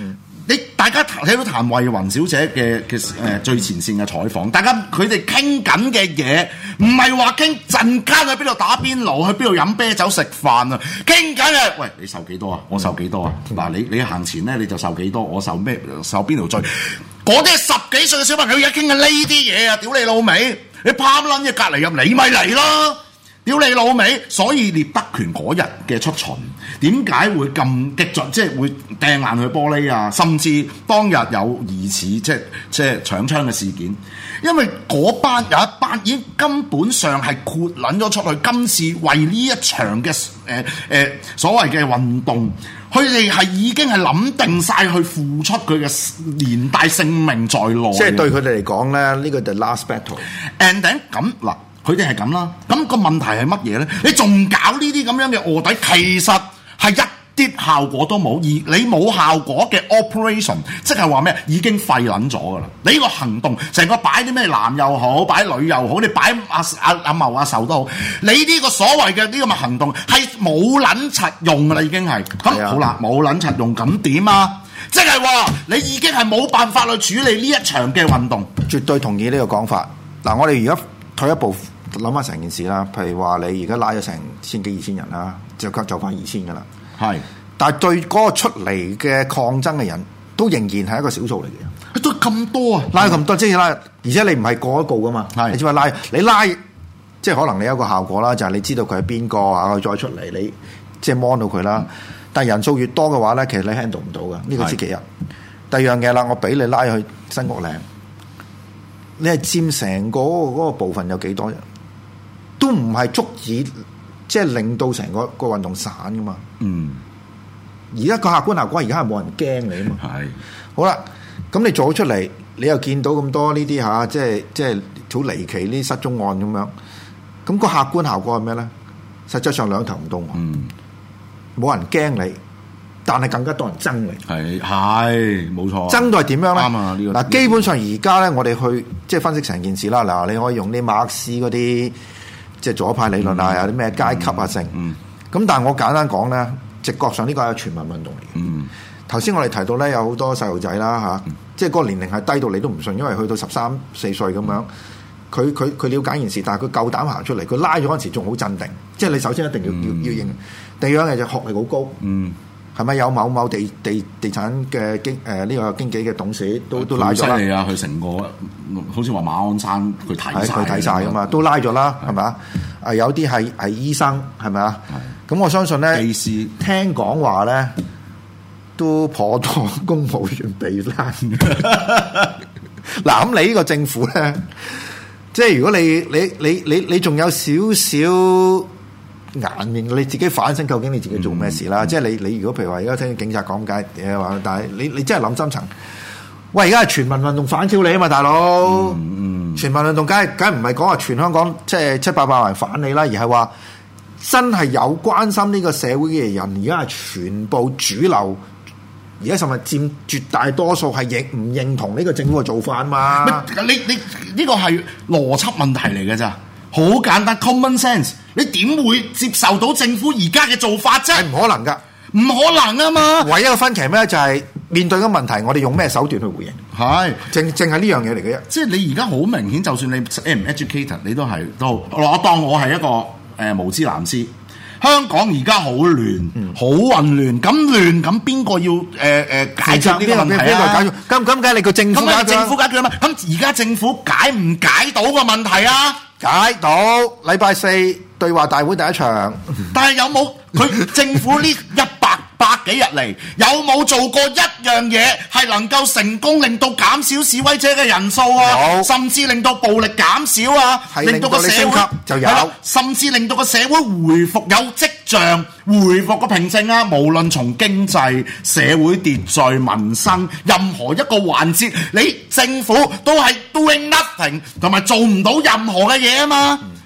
大家睇到譚慧雲小姐嘅最前線嘅採訪，大家佢哋傾緊嘅嘢唔係話傾陣間去邊度打邊爐，去邊度飲啤酒食飯啊！傾緊嘅，喂，你受幾多啊？我受幾多啊？嗱，你行前咧你就受幾多，我受咩？受邊條罪？嗰啲10幾歲嘅小朋友而家傾緊呢啲嘢啊！屌你老味，你怕撚嘢隔離入嚟咪嚟咯！屌你老味，所以聶德權嗰日嘅出巡點解會咁激進，即係會掟爛佢玻璃啊？甚至當日有疑似即係搶槍嘅事件，因為嗰班有一班已經根本上係豁撚咗出去，今次為呢一場嘅所謂嘅運動，佢哋係已經係諗定晒去付出佢嘅連帶性命在內。 即係對佢哋嚟講咧，呢個就 last battle。And then 咁嗱。佢哋係咁啦，咁個問題係乜嘢咧？你仲搞呢啲咁樣嘅臥底，其實係一啲效果都冇，而你冇效果嘅 operation， 即係話咩？已經廢撚咗噶啦！你呢個行動成個擺啲咩男又好，擺女又好，你擺阿茂阿壽都好，你呢個所謂嘅呢個行動係冇撚柒用噶啦，已經係咁好啦，冇撚柒用咁點啊？即係話你已經係冇辦法去處理呢一場嘅運動。 絕對同意呢個講法。嗱，我哋而家退一步。諗下成件事啦，譬如話你而家拉咗成1000幾2000人啦，就快2000噶啦。係，但係對嗰個出嚟嘅抗爭嘅人都仍然係一個少數嚟嘅。 都咁多啊， 拉咁多，即係拉，而且你唔係過一個噶嘛。係，你只話拉，你拉，即係可能你有一個效果啦，就係你知道佢係邊個啊，佢再出嚟，你即係 mon 到佢啦。但係人數越多嘅話咧，其實你 handle 唔到噶。呢個先其一。第二樣嘢啦，我俾你拉去新屋嶺，你係佔成個嗰個部分有幾多人？都唔係足以即係令到成個運動散噶嘛。嗯，而家個客觀效果而家係冇人驚你啊嘛。係，好啦，咁你做咗出嚟，你又見到咁多呢啲嚇，即係好離奇呢啲失蹤案咁樣。咁個客觀效果係咩咧？實際上兩頭唔到岸。嗯，冇人驚你，但係更加多人憎你。 係冇錯。憎到係點樣咧？ 啱啊！呢個嗱，基本上而家咧，我哋去即係分析成件事啦。嗱，你可以用啲馬克思嗰啲。即係左派理論啊，有啲咩階級啊，成咁。但係我簡單講咧，直覺上呢個係全民運動嚟嘅。頭先我哋提到咧，有好多細路仔啦嚇，即係嗰個年齡係低到你都唔信，因為去到13、14歲咁樣，佢了解件事，但係佢夠膽行出嚟，佢拉咗嗰陣時仲好鎮定。即係你首先一定要認。第二樣嘢就學歷好高。係咪有某地產嘅呢個經紀嘅董事都拉咗啦？犀利啊！佢成個好似話馬鞍山佢睇晒噶嘛，都拉咗啦，係咪啊？有啲係醫生，係咪啊？咁我相信咧，技師聽講話咧都頗多公務員被拉。嗱，咁你呢個政府咧，即係如果你仲有少少顏面，你自己反省究竟你自己做咩事啦？即係你如果譬如話而家聽警察講解嘢話，但係你真係諗深層，喂，而家係全民運動反超你啊嘛，大佬！全民運動梗係唔係講話全香港即係700-800萬人反你啦，而係話真係有關心呢個社會嘅人，而家係全部主流，而家甚至佔絕大多數係亦唔認同呢個政府嘅做法啊嘛！ 你呢個係邏輯問題嚟嘅咋？好簡單 ，common sense， 你點會接受到政府而家嘅做法啫？係唔可能噶，唔可能啊嘛！唯一嘅分歧咩就係面對嘅問題，我哋用咩手段去回應？係淨係呢樣嘢嚟嘅啫。即係你而家好明顯，就算你 educated， 你都我當我係一個無知藍絲。香港而家好亂，好混亂，咁亂咁邊個要解決呢個問題啊？咁梗係你個政府解決，政府解決啊嘛！咁而家政府解唔解到個問題啊？解到，禮拜4對話大會第一場，但係有冇佢政府呢百幾日嚟有冇做過一樣嘢係能夠成功令到減少示威者嘅人數啊？甚至令到暴力減少啊？令到個社會就有，甚至令到個社會回復有跡象，回復個平靜啊！無論從經濟、社會秩序、民生，任何一個環節，你政府都係 doing nothing， 同埋做唔到任何嘅嘢啊嘛！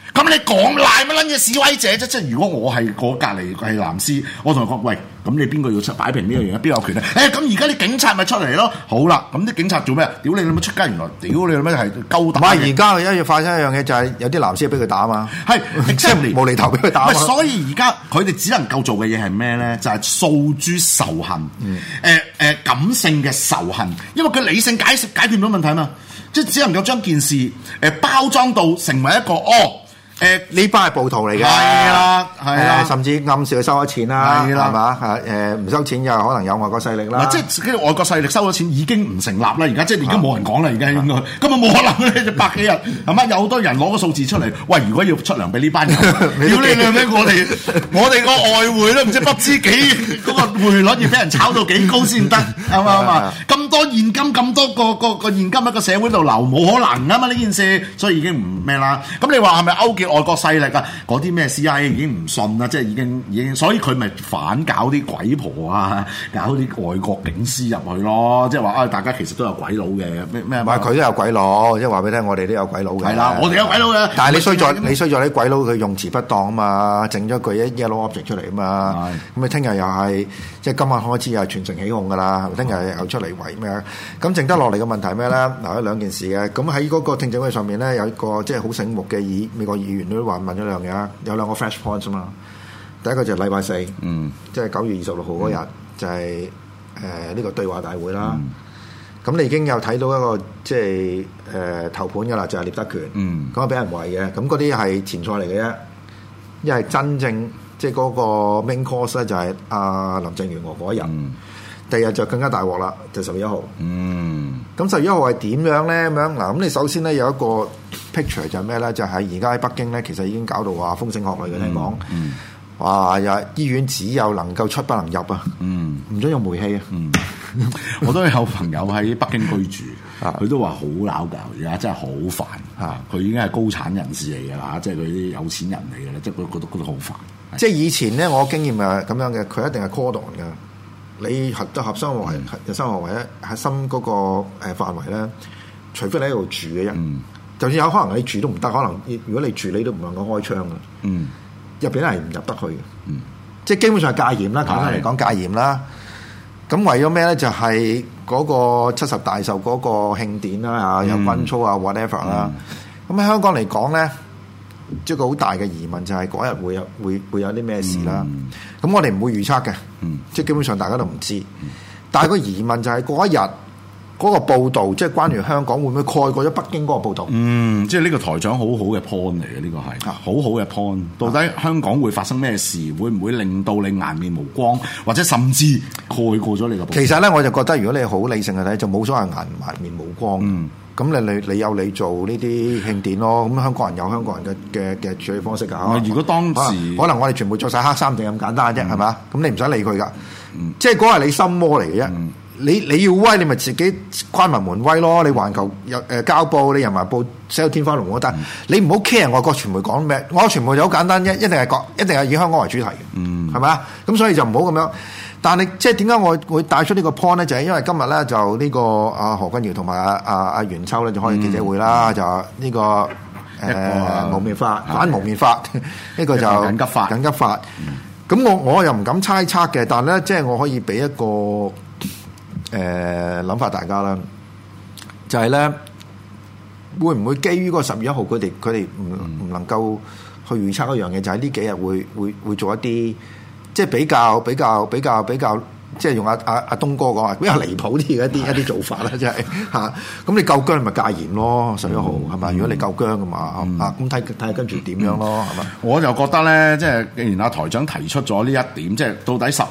咁你講賴乜撚嘢示威者啫？即係如果我係我隔離係藍絲，我同佢講：喂，咁你邊個要出擺平呢樣嘢？邊有權咧？咁而家啲警察咪出嚟咯？好啦，咁啲警察做咩？屌你老母出街！原來屌你老母係鳩打。唔係而家要發生一樣嘢，就係有啲藍絲俾佢打嘛。係即係無厘頭俾佢打。所以而家佢哋只能夠做嘅嘢係咩咧？就係訴諸仇恨，感性嘅仇恨，因為佢理性解決唔到問題嘛。即係只能夠將件事包裝到成為一個呢班係暴徒嚟嘅，係啦，甚至暗示佢收咗錢啦，係嘛？唔收錢又可能有外國勢力啦。即係外國勢力收咗錢已經唔成立啦，而家即係而家冇人講啦，而家應該根本冇可能咧，百幾人係嘛？有好多人攞個數字出嚟，喂！如果要出糧俾呢班人，屌你兩咩？我哋個外匯都唔知不知幾嗰個匯率要俾人炒到幾高先得，係嘛？咁多現金咁多個現金喺個社會度流，冇可能㗎嘛呢件事，所以已經唔咩啦。咁你話係咪勾結外國勢力啊？嗰啲咩 CIA 已經唔信啦，即係已經，所以佢咪反搞啲鬼婆啊，搞啲外國警司入去咯，即係話大家其實都有鬼佬嘅咩？唔係佢都有鬼佬，即係話俾你聽，我哋都有鬼佬嘅。係啦，我哋有鬼佬嘅。但係你衰在啲鬼佬佢用詞不當啊嘛，整咗句 yellow object 出嚟啊嘛。咁你聽日又係即係今晚開始又係全城起哄㗎啦，聽日又出嚟為咩？咁剩得落嚟嘅問題係咩咧？嗱，有兩件事嘅。咁喺嗰個聽證會上面咧，有一個即係好醒目嘅美國議員都話問咗兩樣嘢，有兩個 flash points 啊嘛。第一個就係禮拜四，即係9月26號嗰日，就係呢個對話大會啦。咁你已經有睇到一個即係頭盤㗎啦，就係聶德權，咁啊俾人圍嘅。咁嗰啲係前菜嚟嘅啫，因為真正即係嗰個 main course 咧就係阿林鄭月娥嗰日。第二日就更加大鑊啦，就10月1號。咁10月1號係點樣咧？咁樣嗱，咁你首先咧有一個 picture 就係咩咧？就係而家喺北京咧，其實已經搞到話風聲鶴唳嘅聽講。哇！又醫院只有能夠出不能入啊。唔准用煤氣啊。我都有朋友喺北京居住，佢都話好鬧交，而家真係好煩嚇。佢已經係高產人士嚟㗎啦，即係佢啲有錢人嚟㗎啦，即係佢覺得好煩。即係以前咧，我經驗係咁樣嘅，佢一定係 cordon 㗎。你核心為核心嗰個範圍咧，除非你喺度住嘅人，就算有可能你住都唔得，可能如果你住你都唔能夠開窗嘅，入邊係唔入得去嘅，即係基本上係戒嚴啦，簡單嚟講戒嚴啦。咁為咗咩咧？就係嗰個70大壽嗰個慶典啦，有軍操啊 whatever 啦。咁喺香港嚟講咧，即係個好大嘅疑問就係嗰日會有啲咩事啦。咁我哋唔會預測嘅，即係基本上大家都唔知。但係個疑問就係嗰一日嗰個報導，即係關於香港會唔會蓋過咗北京嗰個報導？即係呢個台長好好嘅 point 嚟嘅，呢個係好好嘅 point。到底香港會發生咩事？會唔會令到你顏面無光，或者甚至蓋過咗你個報導？其實咧，我就覺得如果你好理性去睇，就冇所謂顏面無光。咁你有你做呢啲慶典咯，咁香港人有香港人嘅處理方式㗎。如果當時可能我哋全部着晒黑衫定咁簡單啫，係嘛？咁你唔使理佢㗎，即係嗰係你心魔嚟嘅啫。你要威，你咪自己關埋門威咯。你環球交報，你人民報寫到天花龍都得。你唔好 care 外國傳媒講咩，外國傳媒就好簡單啫，一定係以香港為主題嘅，係咪啊？咁所以就唔好咁樣。但係即係點解我會帶出呢個 point 咧？就係因為今日咧就呢個阿何君堯同埋阿袁秋咧就開記者會啦，就呢個蒙面法反蒙面法，呢個就緊急法。咁我又唔敢猜測嘅，但係咧即係我可以俾一個諗法大家啦，就係咧會唔會基於嗰個10月1號佢哋唔能夠去預測一樣嘢，就係呢幾日會做一啲。即係比較，即係用阿東哥講話比較離譜啲嘅一啲做法啦，即係嚇。咁你夠薑咪戒嚴咯，10月1號係咪？如果你夠薑嘅嘛，咁睇下跟住點樣咯，係嘛？我就覺得咧，即係既然阿台長提出咗呢一點，即係到底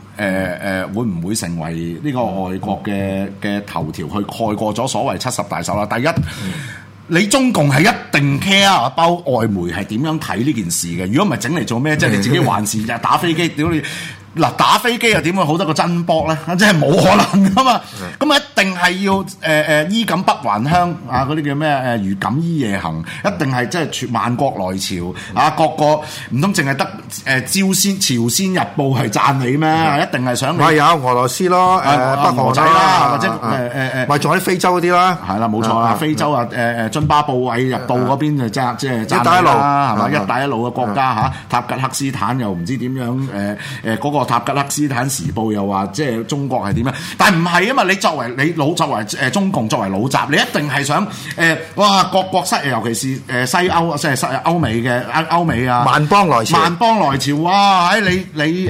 11會唔會成為呢個外國嘅頭條去蓋過咗所謂70大壽啦？第一。你中共係一定 care 包外媒係點樣睇呢件事嘅？如果唔係整嚟做咩？即係你自己還是就打飛機，屌你！ 嗱打飛機又點會好得個真波咧？即係冇可能噶嘛！咁一定係要衣錦不還鄉啊！嗰啲叫咩如錦衣夜行，一定係即係萬國來朝啊！各個唔通淨係得朝鮮日報係讚你咩？一定係想你有俄羅斯咯，北韓仔啦， 或者咪仲有啲非洲嗰啲啦， 係啦冇錯啦，非洲津巴布韋日報嗰邊就即係一帶一路啦，係嘛？一帶一路嘅國家嚇，塔吉克斯坦又唔知點樣嗰個塔吉克斯坦時報又話即係中國係點樣，但係唔係啊嘛？你作為中共作為老習，你一定係想哇各國尤其是西歐即係歐美嘅歐美啊，萬邦來朝哇！你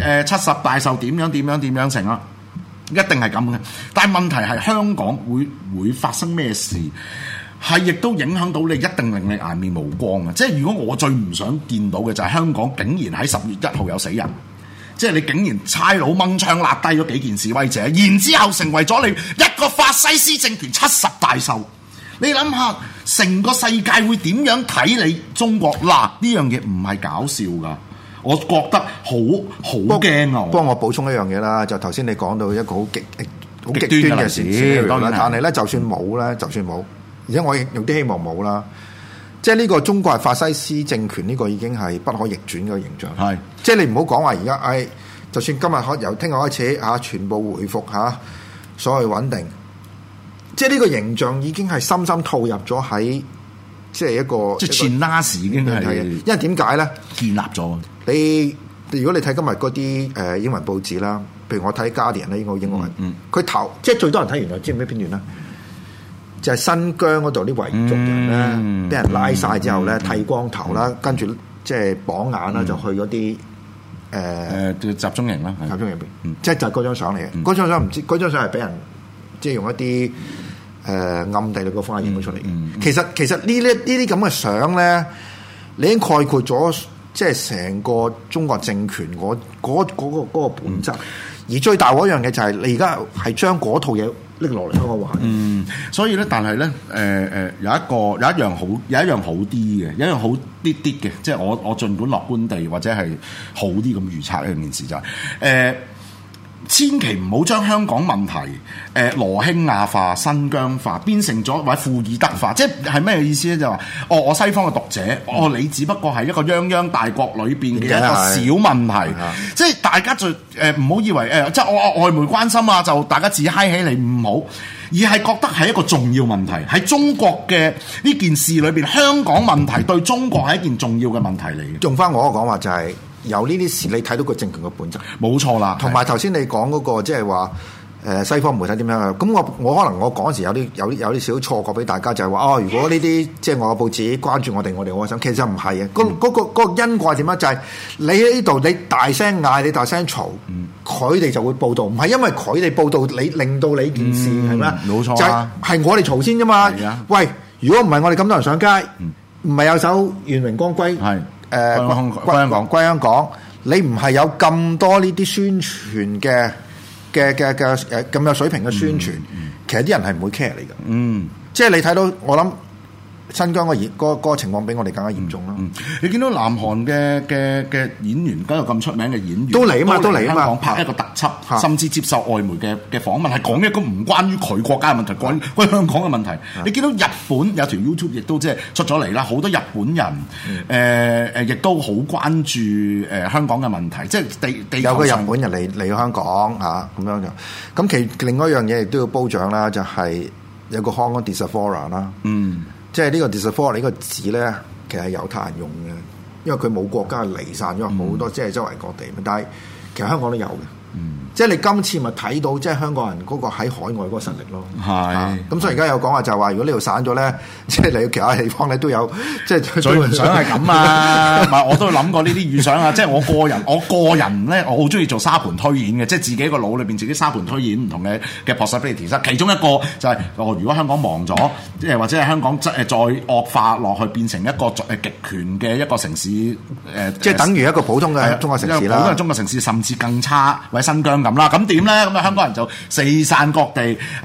70大壽點樣成啊？一定係咁嘅。但係問題係香港會發生咩事？係亦都影響到你，一定令你顏面無光嘅。即係如果我最唔想見到嘅就係香港竟然喺10月1號有死人。即係你竟然差佬掹槍揦低咗幾件示威者，然之後成為咗你一個法西斯政權70大壽。你諗下，成個世界會點樣睇你中國？嗱，呢樣嘢唔係搞笑㗎，我覺得好驚啊！ 幫我補充一樣嘢啦，就頭先你講到一個好極端嘅事，但係咧就算冇，而且我亦有啲希望冇啦。即係呢個中國係法西斯政權，呢個已經係不可逆轉嘅形象。係，即係你唔好講話而家，就算今日由聽日開始全部回復所謂穩定，即係呢個形象已經係深深套入咗喺即係一個即係前拉時已經係， 因為點解咧？ 建立咗如果你睇今日嗰啲英文報紙啦，譬如我睇 Guardian 咧，英國人，佢即係最多人睇完，知唔知咩片段啦？就係新疆嗰度啲維族人咧，俾人拉晒之後咧，剃光頭啦，跟住即係綁眼啦，就去嗰啲集中營啦， 集中營入邊，即係就嗰張相嚟嘅。嗰張相唔知，嗰張相係俾人即係用一啲暗地裏嘅方法影咗出嚟。其實呢啲咁嘅相咧，你已經概括咗即係成個中國政權嗰個本質。而最大嗰樣嘢就係你而家係將嗰套嘢拎落嚟香港玩。 所以咧，但係咧，有一樣好啲嘅，有一樣好啲嘅，即係我儘管樂觀地或者係好啲咁預測一件事就係千祈唔好將香港問題羅興亞化、新疆化，變成咗或者庫爾德化，即係咩意思咧？就話我西方嘅讀者，你只不過係一個泱泱大國裏邊嘅一個小問題，即係大家就唔好以為即係我外媒關心啊，就大家自嗨起嚟唔好，而係覺得係一個重要問題，喺中國嘅呢件事裏邊，香港問題對中國係一件重要嘅問題嚟嘅。 用翻我個講話就係。有呢啲事，你睇到個政權嘅本質， 冇錯啦。 同埋頭先你講嗰個，即係話西方媒體點樣啊？咁我可能我嗰陣時有啲少錯覺俾大家，就係話如果呢啲即係我嘅報紙關注我哋開心，其實唔係嘅。嗰個因果係點樣？就係你喺呢度，你大聲嗌，你大聲嘈，佢哋就會報導。唔係因為佢哋報導，你令到你件事係咩？ 冇錯啊， 係我哋嘈先啫嘛。喂，如果唔係我哋咁多人上街，唔係有首願榮光歸。歸香港，你唔係有咁多呢啲宣傳嘅咁有水平嘅宣傳，其實啲人係唔會 care 你㗎。即係你睇到我諗新疆個情況比我哋更加嚴重啦。 你見到南韓嘅演員，嗰個咁出名嘅演員都嚟啊嘛， 香港拍一個特輯，甚至接受外媒嘅訪問，係講一個唔關於佢國家嘅問題，關於香港嘅問題。你見到日本有條 YouTube 亦都即係出咗嚟啦，好多日本人亦都好關注香港嘅問題，即係地有個日本人嚟香港咁樣就咁。另外一樣嘢亦都要褒獎啦，就係有個香港 diaspora 啦。即係呢個 diaspora 呢個字咧，其實係猶太人用嘅，因為佢冇國家離散咗好多，即係周圍各地。但係其實香港都有嘅。即係你今次咪睇到即係香港人嗰個喺海外嗰個實力咯。係。咁所以而家有講話就係話，如果呢度散咗咧，即係嚟到其他地方咧都有，即係最唔想係咁啊！唔係我都諗過呢啲預想啊！即係我個人咧，我好中意做沙盤推演嘅，即係自己個腦裏邊自己沙盤推演唔同嘅 possibilities。其中一個就係如果香港亡咗，即係或者係香港再惡化落去，變成一個極權嘅一個城市， 即係等於一個普通嘅中國城市啦。 普通嘅中國城市甚至更差，或者新疆咁啦，咁點咧？咁香港人就四散各地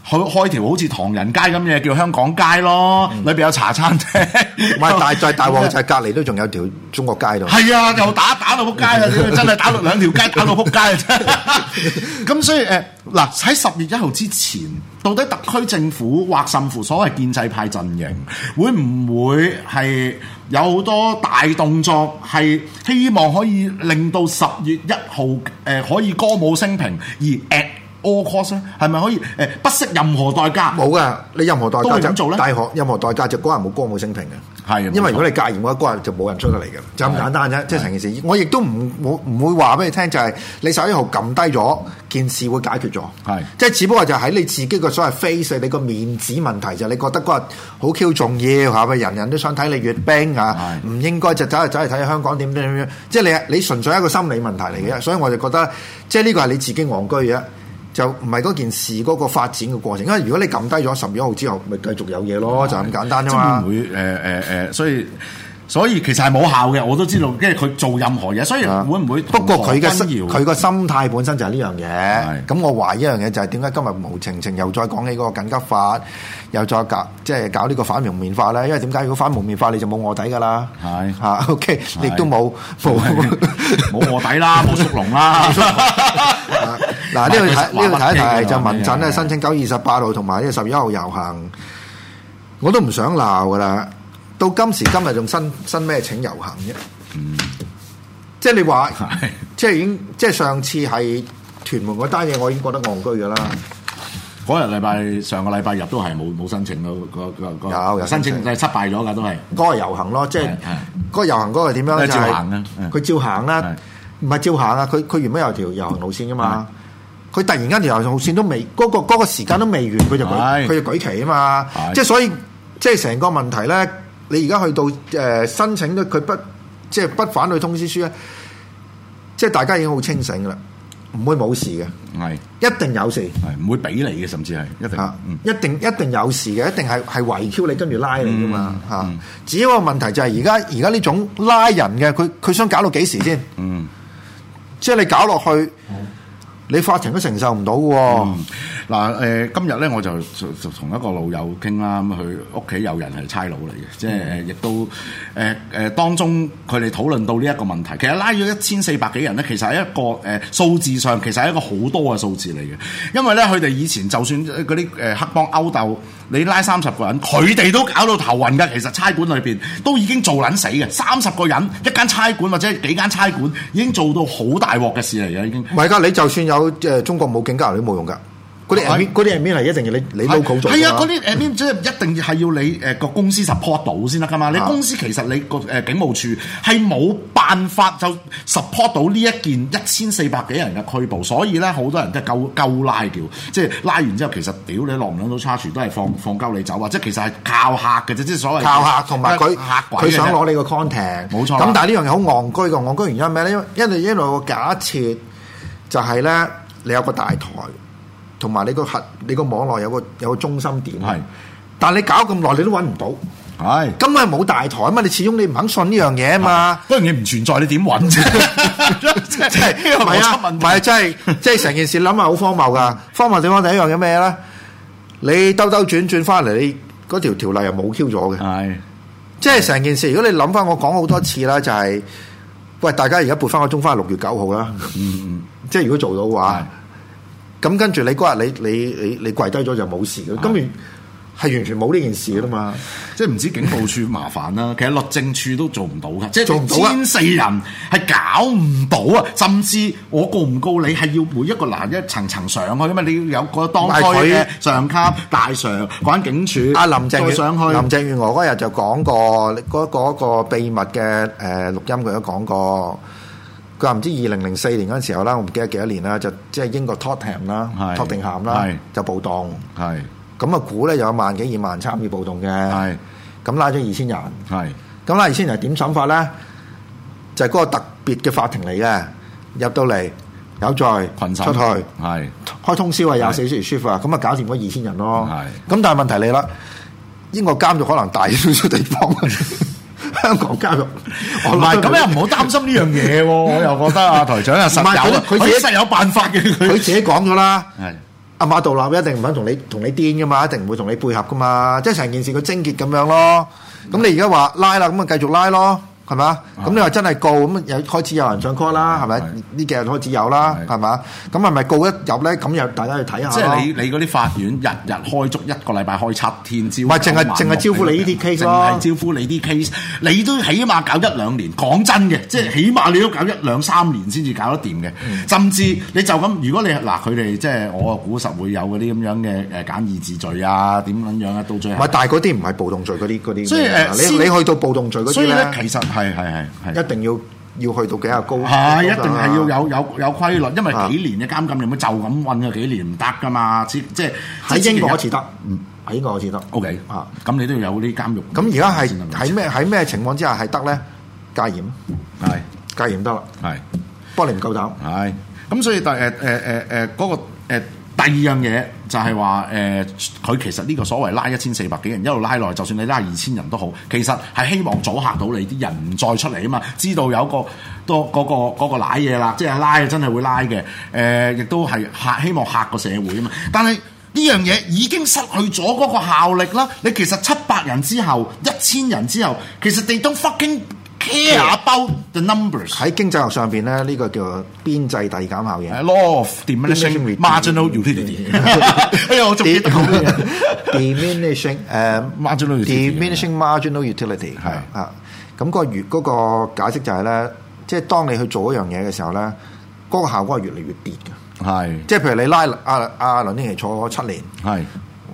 開條好似唐人街咁嘅叫香港街咯，裏邊有茶餐廳。 唔係大鑊就係隔離都仲有條中國街度。 係啊，又打到撲街啊！真係打到兩條街打到撲街啊！真係。咁所以嗱喺10月1號之前，到底特區政府或甚乎所謂建制派陣營，會唔會係有好多大動作，係希望可以令到10月1號可以歌舞升平，而all cost 咧，係咪可以不惜任何代價？冇噶，你任何代價就咁做咧。任何代價就嗰日冇歌舞升平嘅。係，因為如果你戒嚴嘅話，嗰日就冇人出得嚟嘅，就咁簡單啫。即係成件事，我亦都唔會話俾你聽，就係你11號撳低咗，件事會解決咗。係，即係只不過就喺你自己個所謂 face， 你個面子問題就係你覺得嗰日好 Q 重要係咪？人人都想睇你閱兵啊，唔應該就走嚟睇香港點樣。即係你純粹係一個心理問題嚟嘅，所以我就覺得即係呢個係你自己戇居嘅。就唔係嗰件事嗰個發展嘅過程，因為如果你撳低咗10月1號之後，咪繼續有嘢咯，就咁簡單啫嘛。即係會所以其實係冇效嘅，我都知道，因為佢做任何嘢，所以會唔會？不過佢個心態本身就係呢樣嘢。咁我懷疑一樣嘢就係點解今日無情情又再講起嗰個緊急法，又再搞呢個反蒙面法咧？因為點解如果反蒙面法你就冇臥底㗎啦？係嚇 ，OK， 你亦都冇臥底啦，冇縮龍啦。嗱，呢度睇一睇就民陣咧申請9月28號同埋呢個10月1號遊行，我都唔想鬧㗎啦。到今時今日仲新咩請遊行啫？即係你話，即係已經即係上次係屯門嗰單嘢，我已經覺得戇居㗎啦。 嗰日上個禮拜日都係冇申請咯，有申請係失敗咗㗎，都係嗰個遊行咯，即係嗰個遊行嗰個點樣咧？就係佢照行啦，唔係照行啊！佢原本有條遊行路線㗎嘛。佢突然間條遊行路線都未嗰個時間都未完，佢就舉旗啊嘛！即係所以即係成個問題咧，你而家去到申請咧，佢不反對通知書咧，即係大家已經好清醒㗎啦，唔會冇事嘅，係一定有事，係唔會俾你嘅，甚至係一定有事嘅，一定係圍 Q 你跟住拉你㗎嘛嚇！只有個問題就係而家呢種拉人嘅，佢想搞到幾時先？即係你搞落去。你法庭都承受唔到喎。 今日咧我就同一個老友傾啦，咁佢屋企有人係差佬嚟嘅，即係亦都當中佢哋討論到呢一個問題，其實拉咗1400幾人咧，其實係一個數字上其實係一個好多嘅數字嚟嘅，因為咧佢哋以前就算嗰啲黑幫勾鬥，你拉30個人，佢哋都搞到頭暈㗎。其實差館裏邊都已經做撚死嘅，30個人一間差館或者幾間差館已經做到好大鑊嘅事嚟嘅，已經。 唔係㗎，你就算有中國武警加入都冇用㗎。嗰啲 admin 係一定要你 local 做。 係啊，嗰啲 admin 即係一定係要你個公司 support 到先得㗎嘛。你公司其實你個警務處係冇辦法就 support 到呢一件1400幾人嘅拘捕，所以咧好多人都係夠拉叫，即係拉完之後其實屌你落唔撚到差處都係放鳩你走啊！即係其實係靠客嘅啫，即係所謂靠客同埋佢想攞你個 content， 冇錯。咁但係呢樣嘢好戇居㗎，戇居原因咩咧？因為一路個假設就係咧，你有個大台。同埋你個網絡有個中心點，係，但係你搞咁耐你都揾唔到，係，根本係冇大台啊嘛！你始終你唔肯信呢樣嘢啊嘛， 嗰樣嘢唔存在，你點揾啫？ 即係唔係啊？唔係即係成件事諗下好荒謬㗎！荒謬地方第一樣嘢咩咧？你兜轉翻嚟，你嗰條例又冇 Q 咗嘅，係，即係成件事。如果你諗翻我講好多次啦，就係，喂，大家而家撥翻個鐘翻6月9號啦，即係如果做到嘅話。咁跟住你嗰日你跪低咗就冇事嘅，今年係完全冇呢件事噶嘛， 即係唔止警務處麻煩啦，其實律政處都做唔到嘅，即係做唔到14人係搞唔到啊！甚至我告唔告你係要每一個一層層上去㗎嘛，你要有個當區嘅上級大上關警署阿林鄭月娥嗰日就講過嗰個秘密嘅錄音，佢都講過。佢話唔知2004年嗰陣時候啦，我唔記得幾多年啦，就即係英國托定咸啦，就暴動，係咁啊估咧有1萬幾2萬參與暴動嘅，係咁拉咗2000人，係咁拉2000人點審法咧？就係嗰個特別嘅法庭嚟嘅，入到嚟有罪群審出去，係開通宵啊24小時 shift 啊，咁啊搞掂嗰2000人咯，係咁但係問題嚟啦，英國監獄可能大少少地方。香港監獄， 唔係咁又唔好擔心呢樣嘢喎，我又覺得啊台長啊實有，佢自己實有辦法嘅， 佢自己講咗啦。係阿馬道立一定唔肯同你癲噶嘛，一定唔會同你配合噶嘛，即係成件事個症結咁樣咯。咁你而家話拉啦，咁啊繼續拉咯。係嘛？咁你話真係告咁有開始有人上 call 啦，係咪？呢幾日開始有啦，係嘛？咁係咪告一入咧？咁又大家去睇下。 即係你嗰啲法院日日開足一個禮拜開7天招， 唔係淨係招呼你呢啲 case 咯， 淨係招呼你啲 case，你都起碼搞1-2年。講真嘅，即係起碼你都搞1-2-3年先至搞得掂嘅。甚至你就咁，如果你嗱佢哋即係我估實會有嗰啲咁樣嘅簡易治罪啊，點樣樣啊，到最後。唔係， 但係嗰啲唔係暴動罪嗰啲。 所以你去到暴動罪嗰啲咧， 所以咧其實係一定要去到幾下高， 係一定係要有規律，因為幾年嘅監禁你唔好就咁韞佢幾年唔得噶嘛，即係喺英國嗰次得，喺英國嗰次得。 OK 啊，咁你都要有啲監獄。 咁而家係喺咩情況之下係得咧？戒嚴係戒嚴得啦，係不過你唔夠膽係。咁所以嗰個第二樣嘢就係話佢其實呢個所謂拉1400幾人一路拉落，就算你拉2000人都好，其實係希望阻嚇到你啲人唔再出嚟啊嘛，知道有個嗰個賴嘢啦，即係拉真係會拉嘅，亦都係希望嚇個社會啊嘛。但係呢樣嘢已經失去咗嗰個效力啦。你其實700人之後、1000人之後，其實they don't fucking care about the numbers。喺經濟學上邊咧，呢個叫邊際遞減效應 ，law of diminishing marginal utility。哎呀，我仲記得講嘅 diminishing diminishing marginal utility 係啊。咁嗰個解釋就係咧，即係當你去做一樣嘢嘅時候咧，嗰個效果係越嚟越跌嘅。係，即係譬如你拉阿梁天琦坐7年，係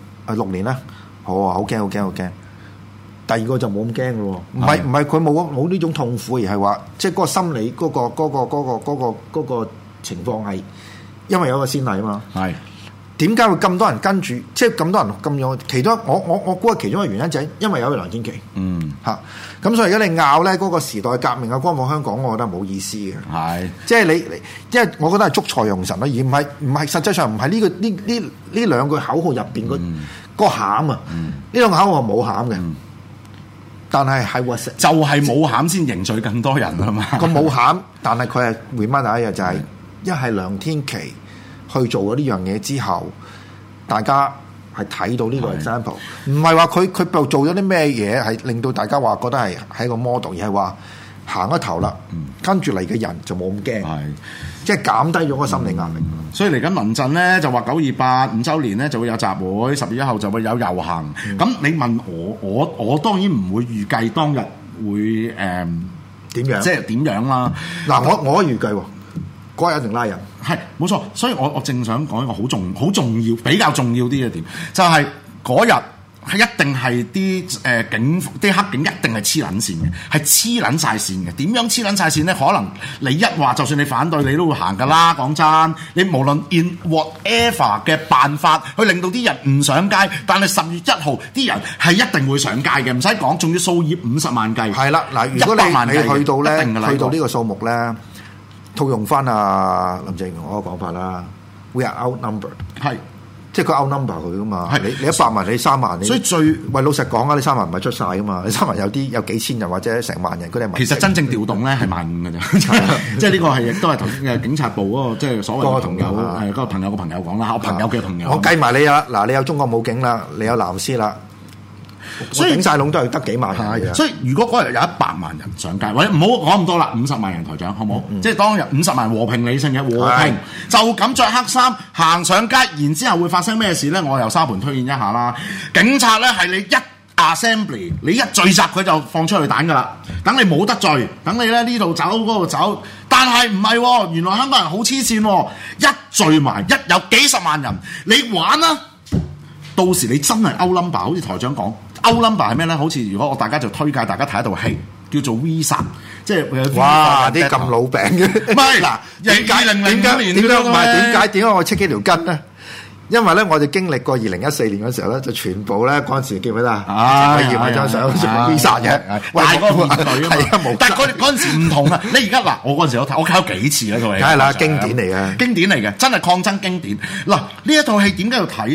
6年咧，好驚。第二個就冇咁驚咯，唔係佢冇呢種痛苦，而係話即係嗰個心理嗰個情況係因為有個先例啊嘛。係點解會咁多人跟住？即係咁多人咁樣？其中我估係其中一個原因就係因為有梁天琦。咁所以而家你拗咧嗰個時代革命嘅光復香港，我覺得冇意思嘅。係即係你，因為我覺得係捉錯用神咯，而唔係實際上唔係呢兩句口號入邊個餡啊。呢兩個口號冇餡嘅。但係就係冇餡先凝聚更多人啊嘛！ 個冇餡，但係佢係 remind 大家就係一係梁天琦去做咗呢樣嘢之後，大家係睇到呢個 example，唔係話佢做咗啲咩嘢係令到大家話覺得係一個 model，而係話行一頭啦，跟住嚟嘅人就冇咁驚，即係減低咗個心理壓力。 所以嚟緊民陣咧就話928 5週年咧就會有集會，10月1號就會有遊行。咁你問我當然唔會預計當日會點樣，即係點樣啦。 嗱，我預計嗰日一定拉人， 係冇錯。所以我正想講一個好重要、比較重要啲嘅點，就係嗰日。係一定係啲黑警一定係黐撚線嘅，係黐撚晒線嘅。點樣黐撚晒線咧？可能你一話，就算你反對，你都會行噶啦。講真，你無論 in whatever 嘅辦法去令到啲人唔上街，但係10月1號啲人係一定會上街嘅，唔使講，仲要數以50萬計。係啦，嗱，如果你去到咧，去到呢個數目咧，套用翻阿林鄭月娥嘅講法啦 ，we are outnumbered。係。即係佢 outnumber 佢噶嘛？你100萬，你3萬，所以喂老實講啊，你3萬唔係出晒噶嘛？你3萬有幾千人或者成萬人，佢哋其實真正調動咧係15000嘅啫，即係呢個係亦都係頭先嘅警察部嗰個即係所謂嘅朋友嗰個朋友嘅朋友講啦，我朋友嘅朋友。我計埋你啊，嗱，你有中國武警啦，你有藍絲啦。所以頂晒籠都係得幾萬人，所以如果嗰日有100萬人上街，或者唔好講咁多啦，50萬人台長，好唔好？即係當日50萬和平理性嘅和平，就咁着黑衫行上街，然之後會發生咩事咧？我由沙盤推演一下啦。警察咧係你一 assembly， 你一聚集佢就放出去彈噶啦，等你冇得聚，等你咧呢度走嗰度走。但係唔係，原來香港人好黐線，一聚埋一有幾十萬人，你玩啦。到時你真係 out number， 好似台長講。out number 係咩咧？好似如果大家就推介大家睇一套戲，叫做 Visa， 即係哇啲咁老餅嘅。唔係嗱，點解我戚幾條筋咧？因為咧，我哋經歷過2014年嗰時候咧，就全部咧嗰陣時記唔記得啊？我驗埋張相做 Visa 嘅， 但係嗰個面對啊嘛。但係嗰陣時唔同啊！你而家嗱，我嗰陣時我睇咗幾次呢套戲。 梗係啦，經典嚟嘅， 經典嚟嘅，真係抗爭經典。嗱，呢一套戲點解要睇？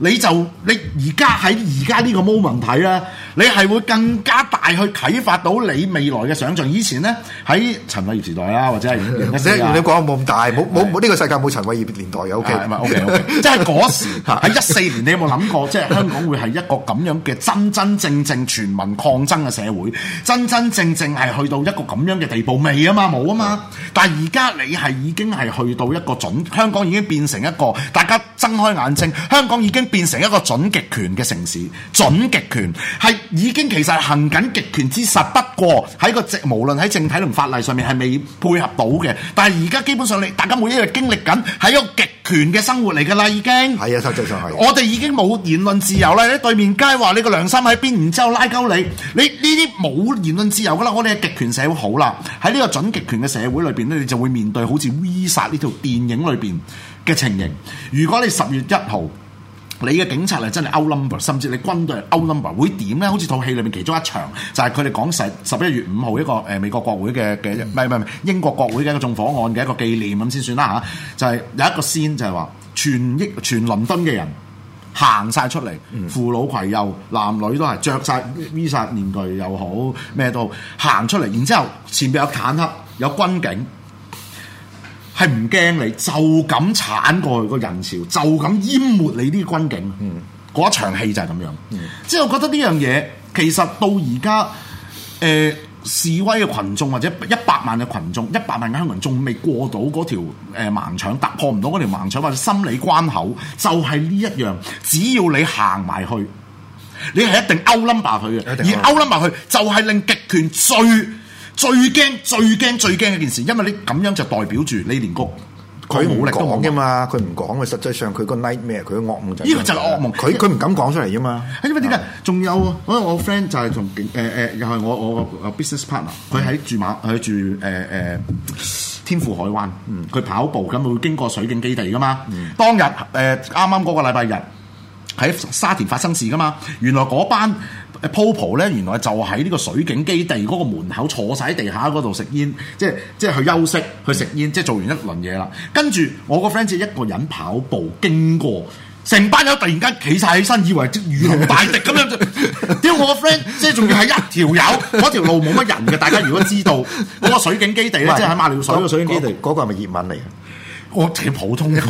你而家喺而家呢個 moment 睇咧，你係會更加大去啟發到你未來嘅想像。以前咧喺陳偉業時代啦，或者係你講冇咁大，冇呢個世界冇陳偉業年代嘅 OK， 唔係 OK， 即係嗰時喺14年，你有冇諗過即係香港會係一個咁樣嘅真正全民抗爭嘅社會，真正係去到一個咁樣嘅地步未啊嘛？冇啊嘛！但係而家你係已經係去到一個香港已經變成一個大家睜開眼睛，香港已經變成一個準極權嘅城市，準極權係已經其實行緊極權之實，不過喺無論喺政體同法例上面係未配合到嘅。但係而家基本上大家每一日經歷緊係一個極權嘅生活嚟㗎啦，已經係啊，實際上係。我哋已經冇言論自由啦！你對面街話你個良心喺邊，然之後拉鳩你，你呢啲冇言論自由㗎啦！我哋嘅極權社會好啦，喺呢個準極權嘅社會裏邊咧，你就會面對好似 V 殺呢條電影裏邊嘅情形。如果你10月1號你嘅警察係真係 outnumber， 甚至你軍隊係 outnumber， 會點咧？好似套戲裏面其中一場就係佢哋講11月5號一個美國國會嘅唔係英國國會嘅一個縱火案嘅一個紀念咁先算啦嚇。就係有一個 scene就係話全倫敦嘅人行晒出嚟，扶老攜幼，男女都係着晒 V 煞面具又好咩都行出嚟，然之後前邊有坦克有軍警。係唔驚你，就咁鏟過去個人潮，就咁淹沒你啲軍警。嗰一場戲就係咁樣。即係我覺得呢樣嘢，其實到而家示威嘅群眾或者100萬嘅群眾，100萬嘅香港人仲未過到嗰條盲腸，突破唔到嗰條盲腸或者心理關口，就係呢一樣。只要你行埋去，你係一定 outnumber 佢嘅，而 outnumber 佢就係令極權最驚嘅一件事，因為你咁樣就代表住你連佢武力都冇嘅嘛，佢唔講嘅，實際上佢個 nightmare，佢個噩夢就係呢個就係噩夢，佢唔敢講出嚟啫嘛。因為點解？仲有我 friend 就係同又係我 business partner， 佢喺住天賦海灣，佢跑步咁會經過水警基地噶嘛。當日啱啱嗰個禮拜日喺沙田發生事噶嘛，原來嗰班POPO 咧，原來就喺呢個水警基地嗰個門口坐晒喺地下嗰度食煙，即係去休息去食煙，即係做完一輪嘢啦。跟住我個 friend 只一個人跑步經過，成班友突然間企晒起身，以為如龍大敵咁樣。屌我個 friend， 即係仲要係一條友，嗰條路冇乜人嘅。大家如果知道嗰個水警基地咧，即係喺馬料水個水警基地，嗰個係咪葉問嚟嘅？我淨係普通一個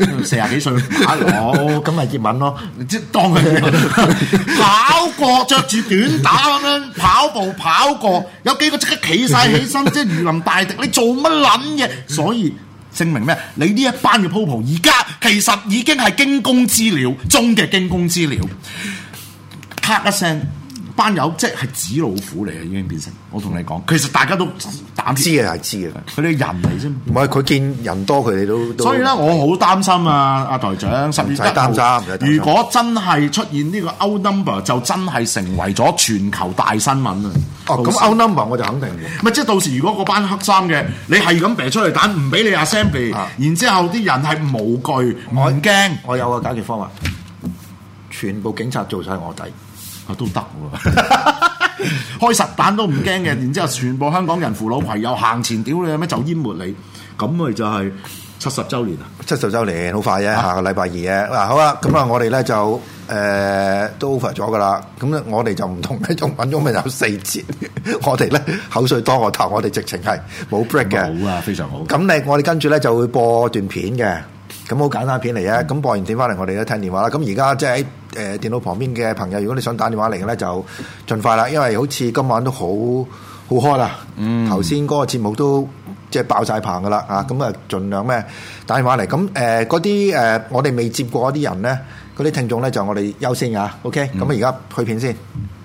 40幾歲打佬，咁咪葉問咯，即係當佢跑過着住短打咁樣跑過，有幾個即刻企晒起身，即係如臨大敵。你做乜撚嘢？所以證明咩？你呢一班嘅 POPO 而家其實已經係驚弓之鳥中嘅驚弓之鳥，咔一聲。班友即係紙老虎嚟嘅，已經變成。我同你講，其實大家都膽知嘅係知嘅，佢哋人嚟啫。唔係佢見人多，佢哋都。所以咧，我好擔心啊，阿台長。10月1號，如果真係出現呢個 outnumber， 就真係成為咗全球大新聞啊！哦，咁 outnumber 我就肯定嘅。咪即係到時，如果嗰班黑衫嘅，你係咁射出嚟彈，唔俾你 assembly， 然之後啲人係無懼唔驚。我有個解決方法，全部警察做晒臥底。都得喎，開實彈都唔驚嘅，然之後全部香港人扶老攜幼行前屌你，有咩就淹沒你，咁咪就係70週年啊！70週年好快啫，下個禮拜2嘅嗱，好啦，咁啊，我哋咧就都 over 咗噶啦，咁我哋就唔同咧，仲揾咗咪有4節，我哋咧口水多過頭，我哋直情係冇 break 嘅，好啊，非常好。咁我哋跟住咧就會播段片嘅。咁好簡單片嚟嘅，咁播完電話嚟，我哋都聽電話啦。咁而家即係喺電腦旁邊嘅朋友，如果你想打電話嚟嘅咧，就盡快啦，因為好似今晚都好開啦。頭先嗰個節目都即係爆晒棚噶啦啊！咁啊，盡量打電話嚟。咁嗰啲我哋未接過嗰啲人咧，嗰啲聽眾咧就我哋優先㗎。OK，咁而家去片先。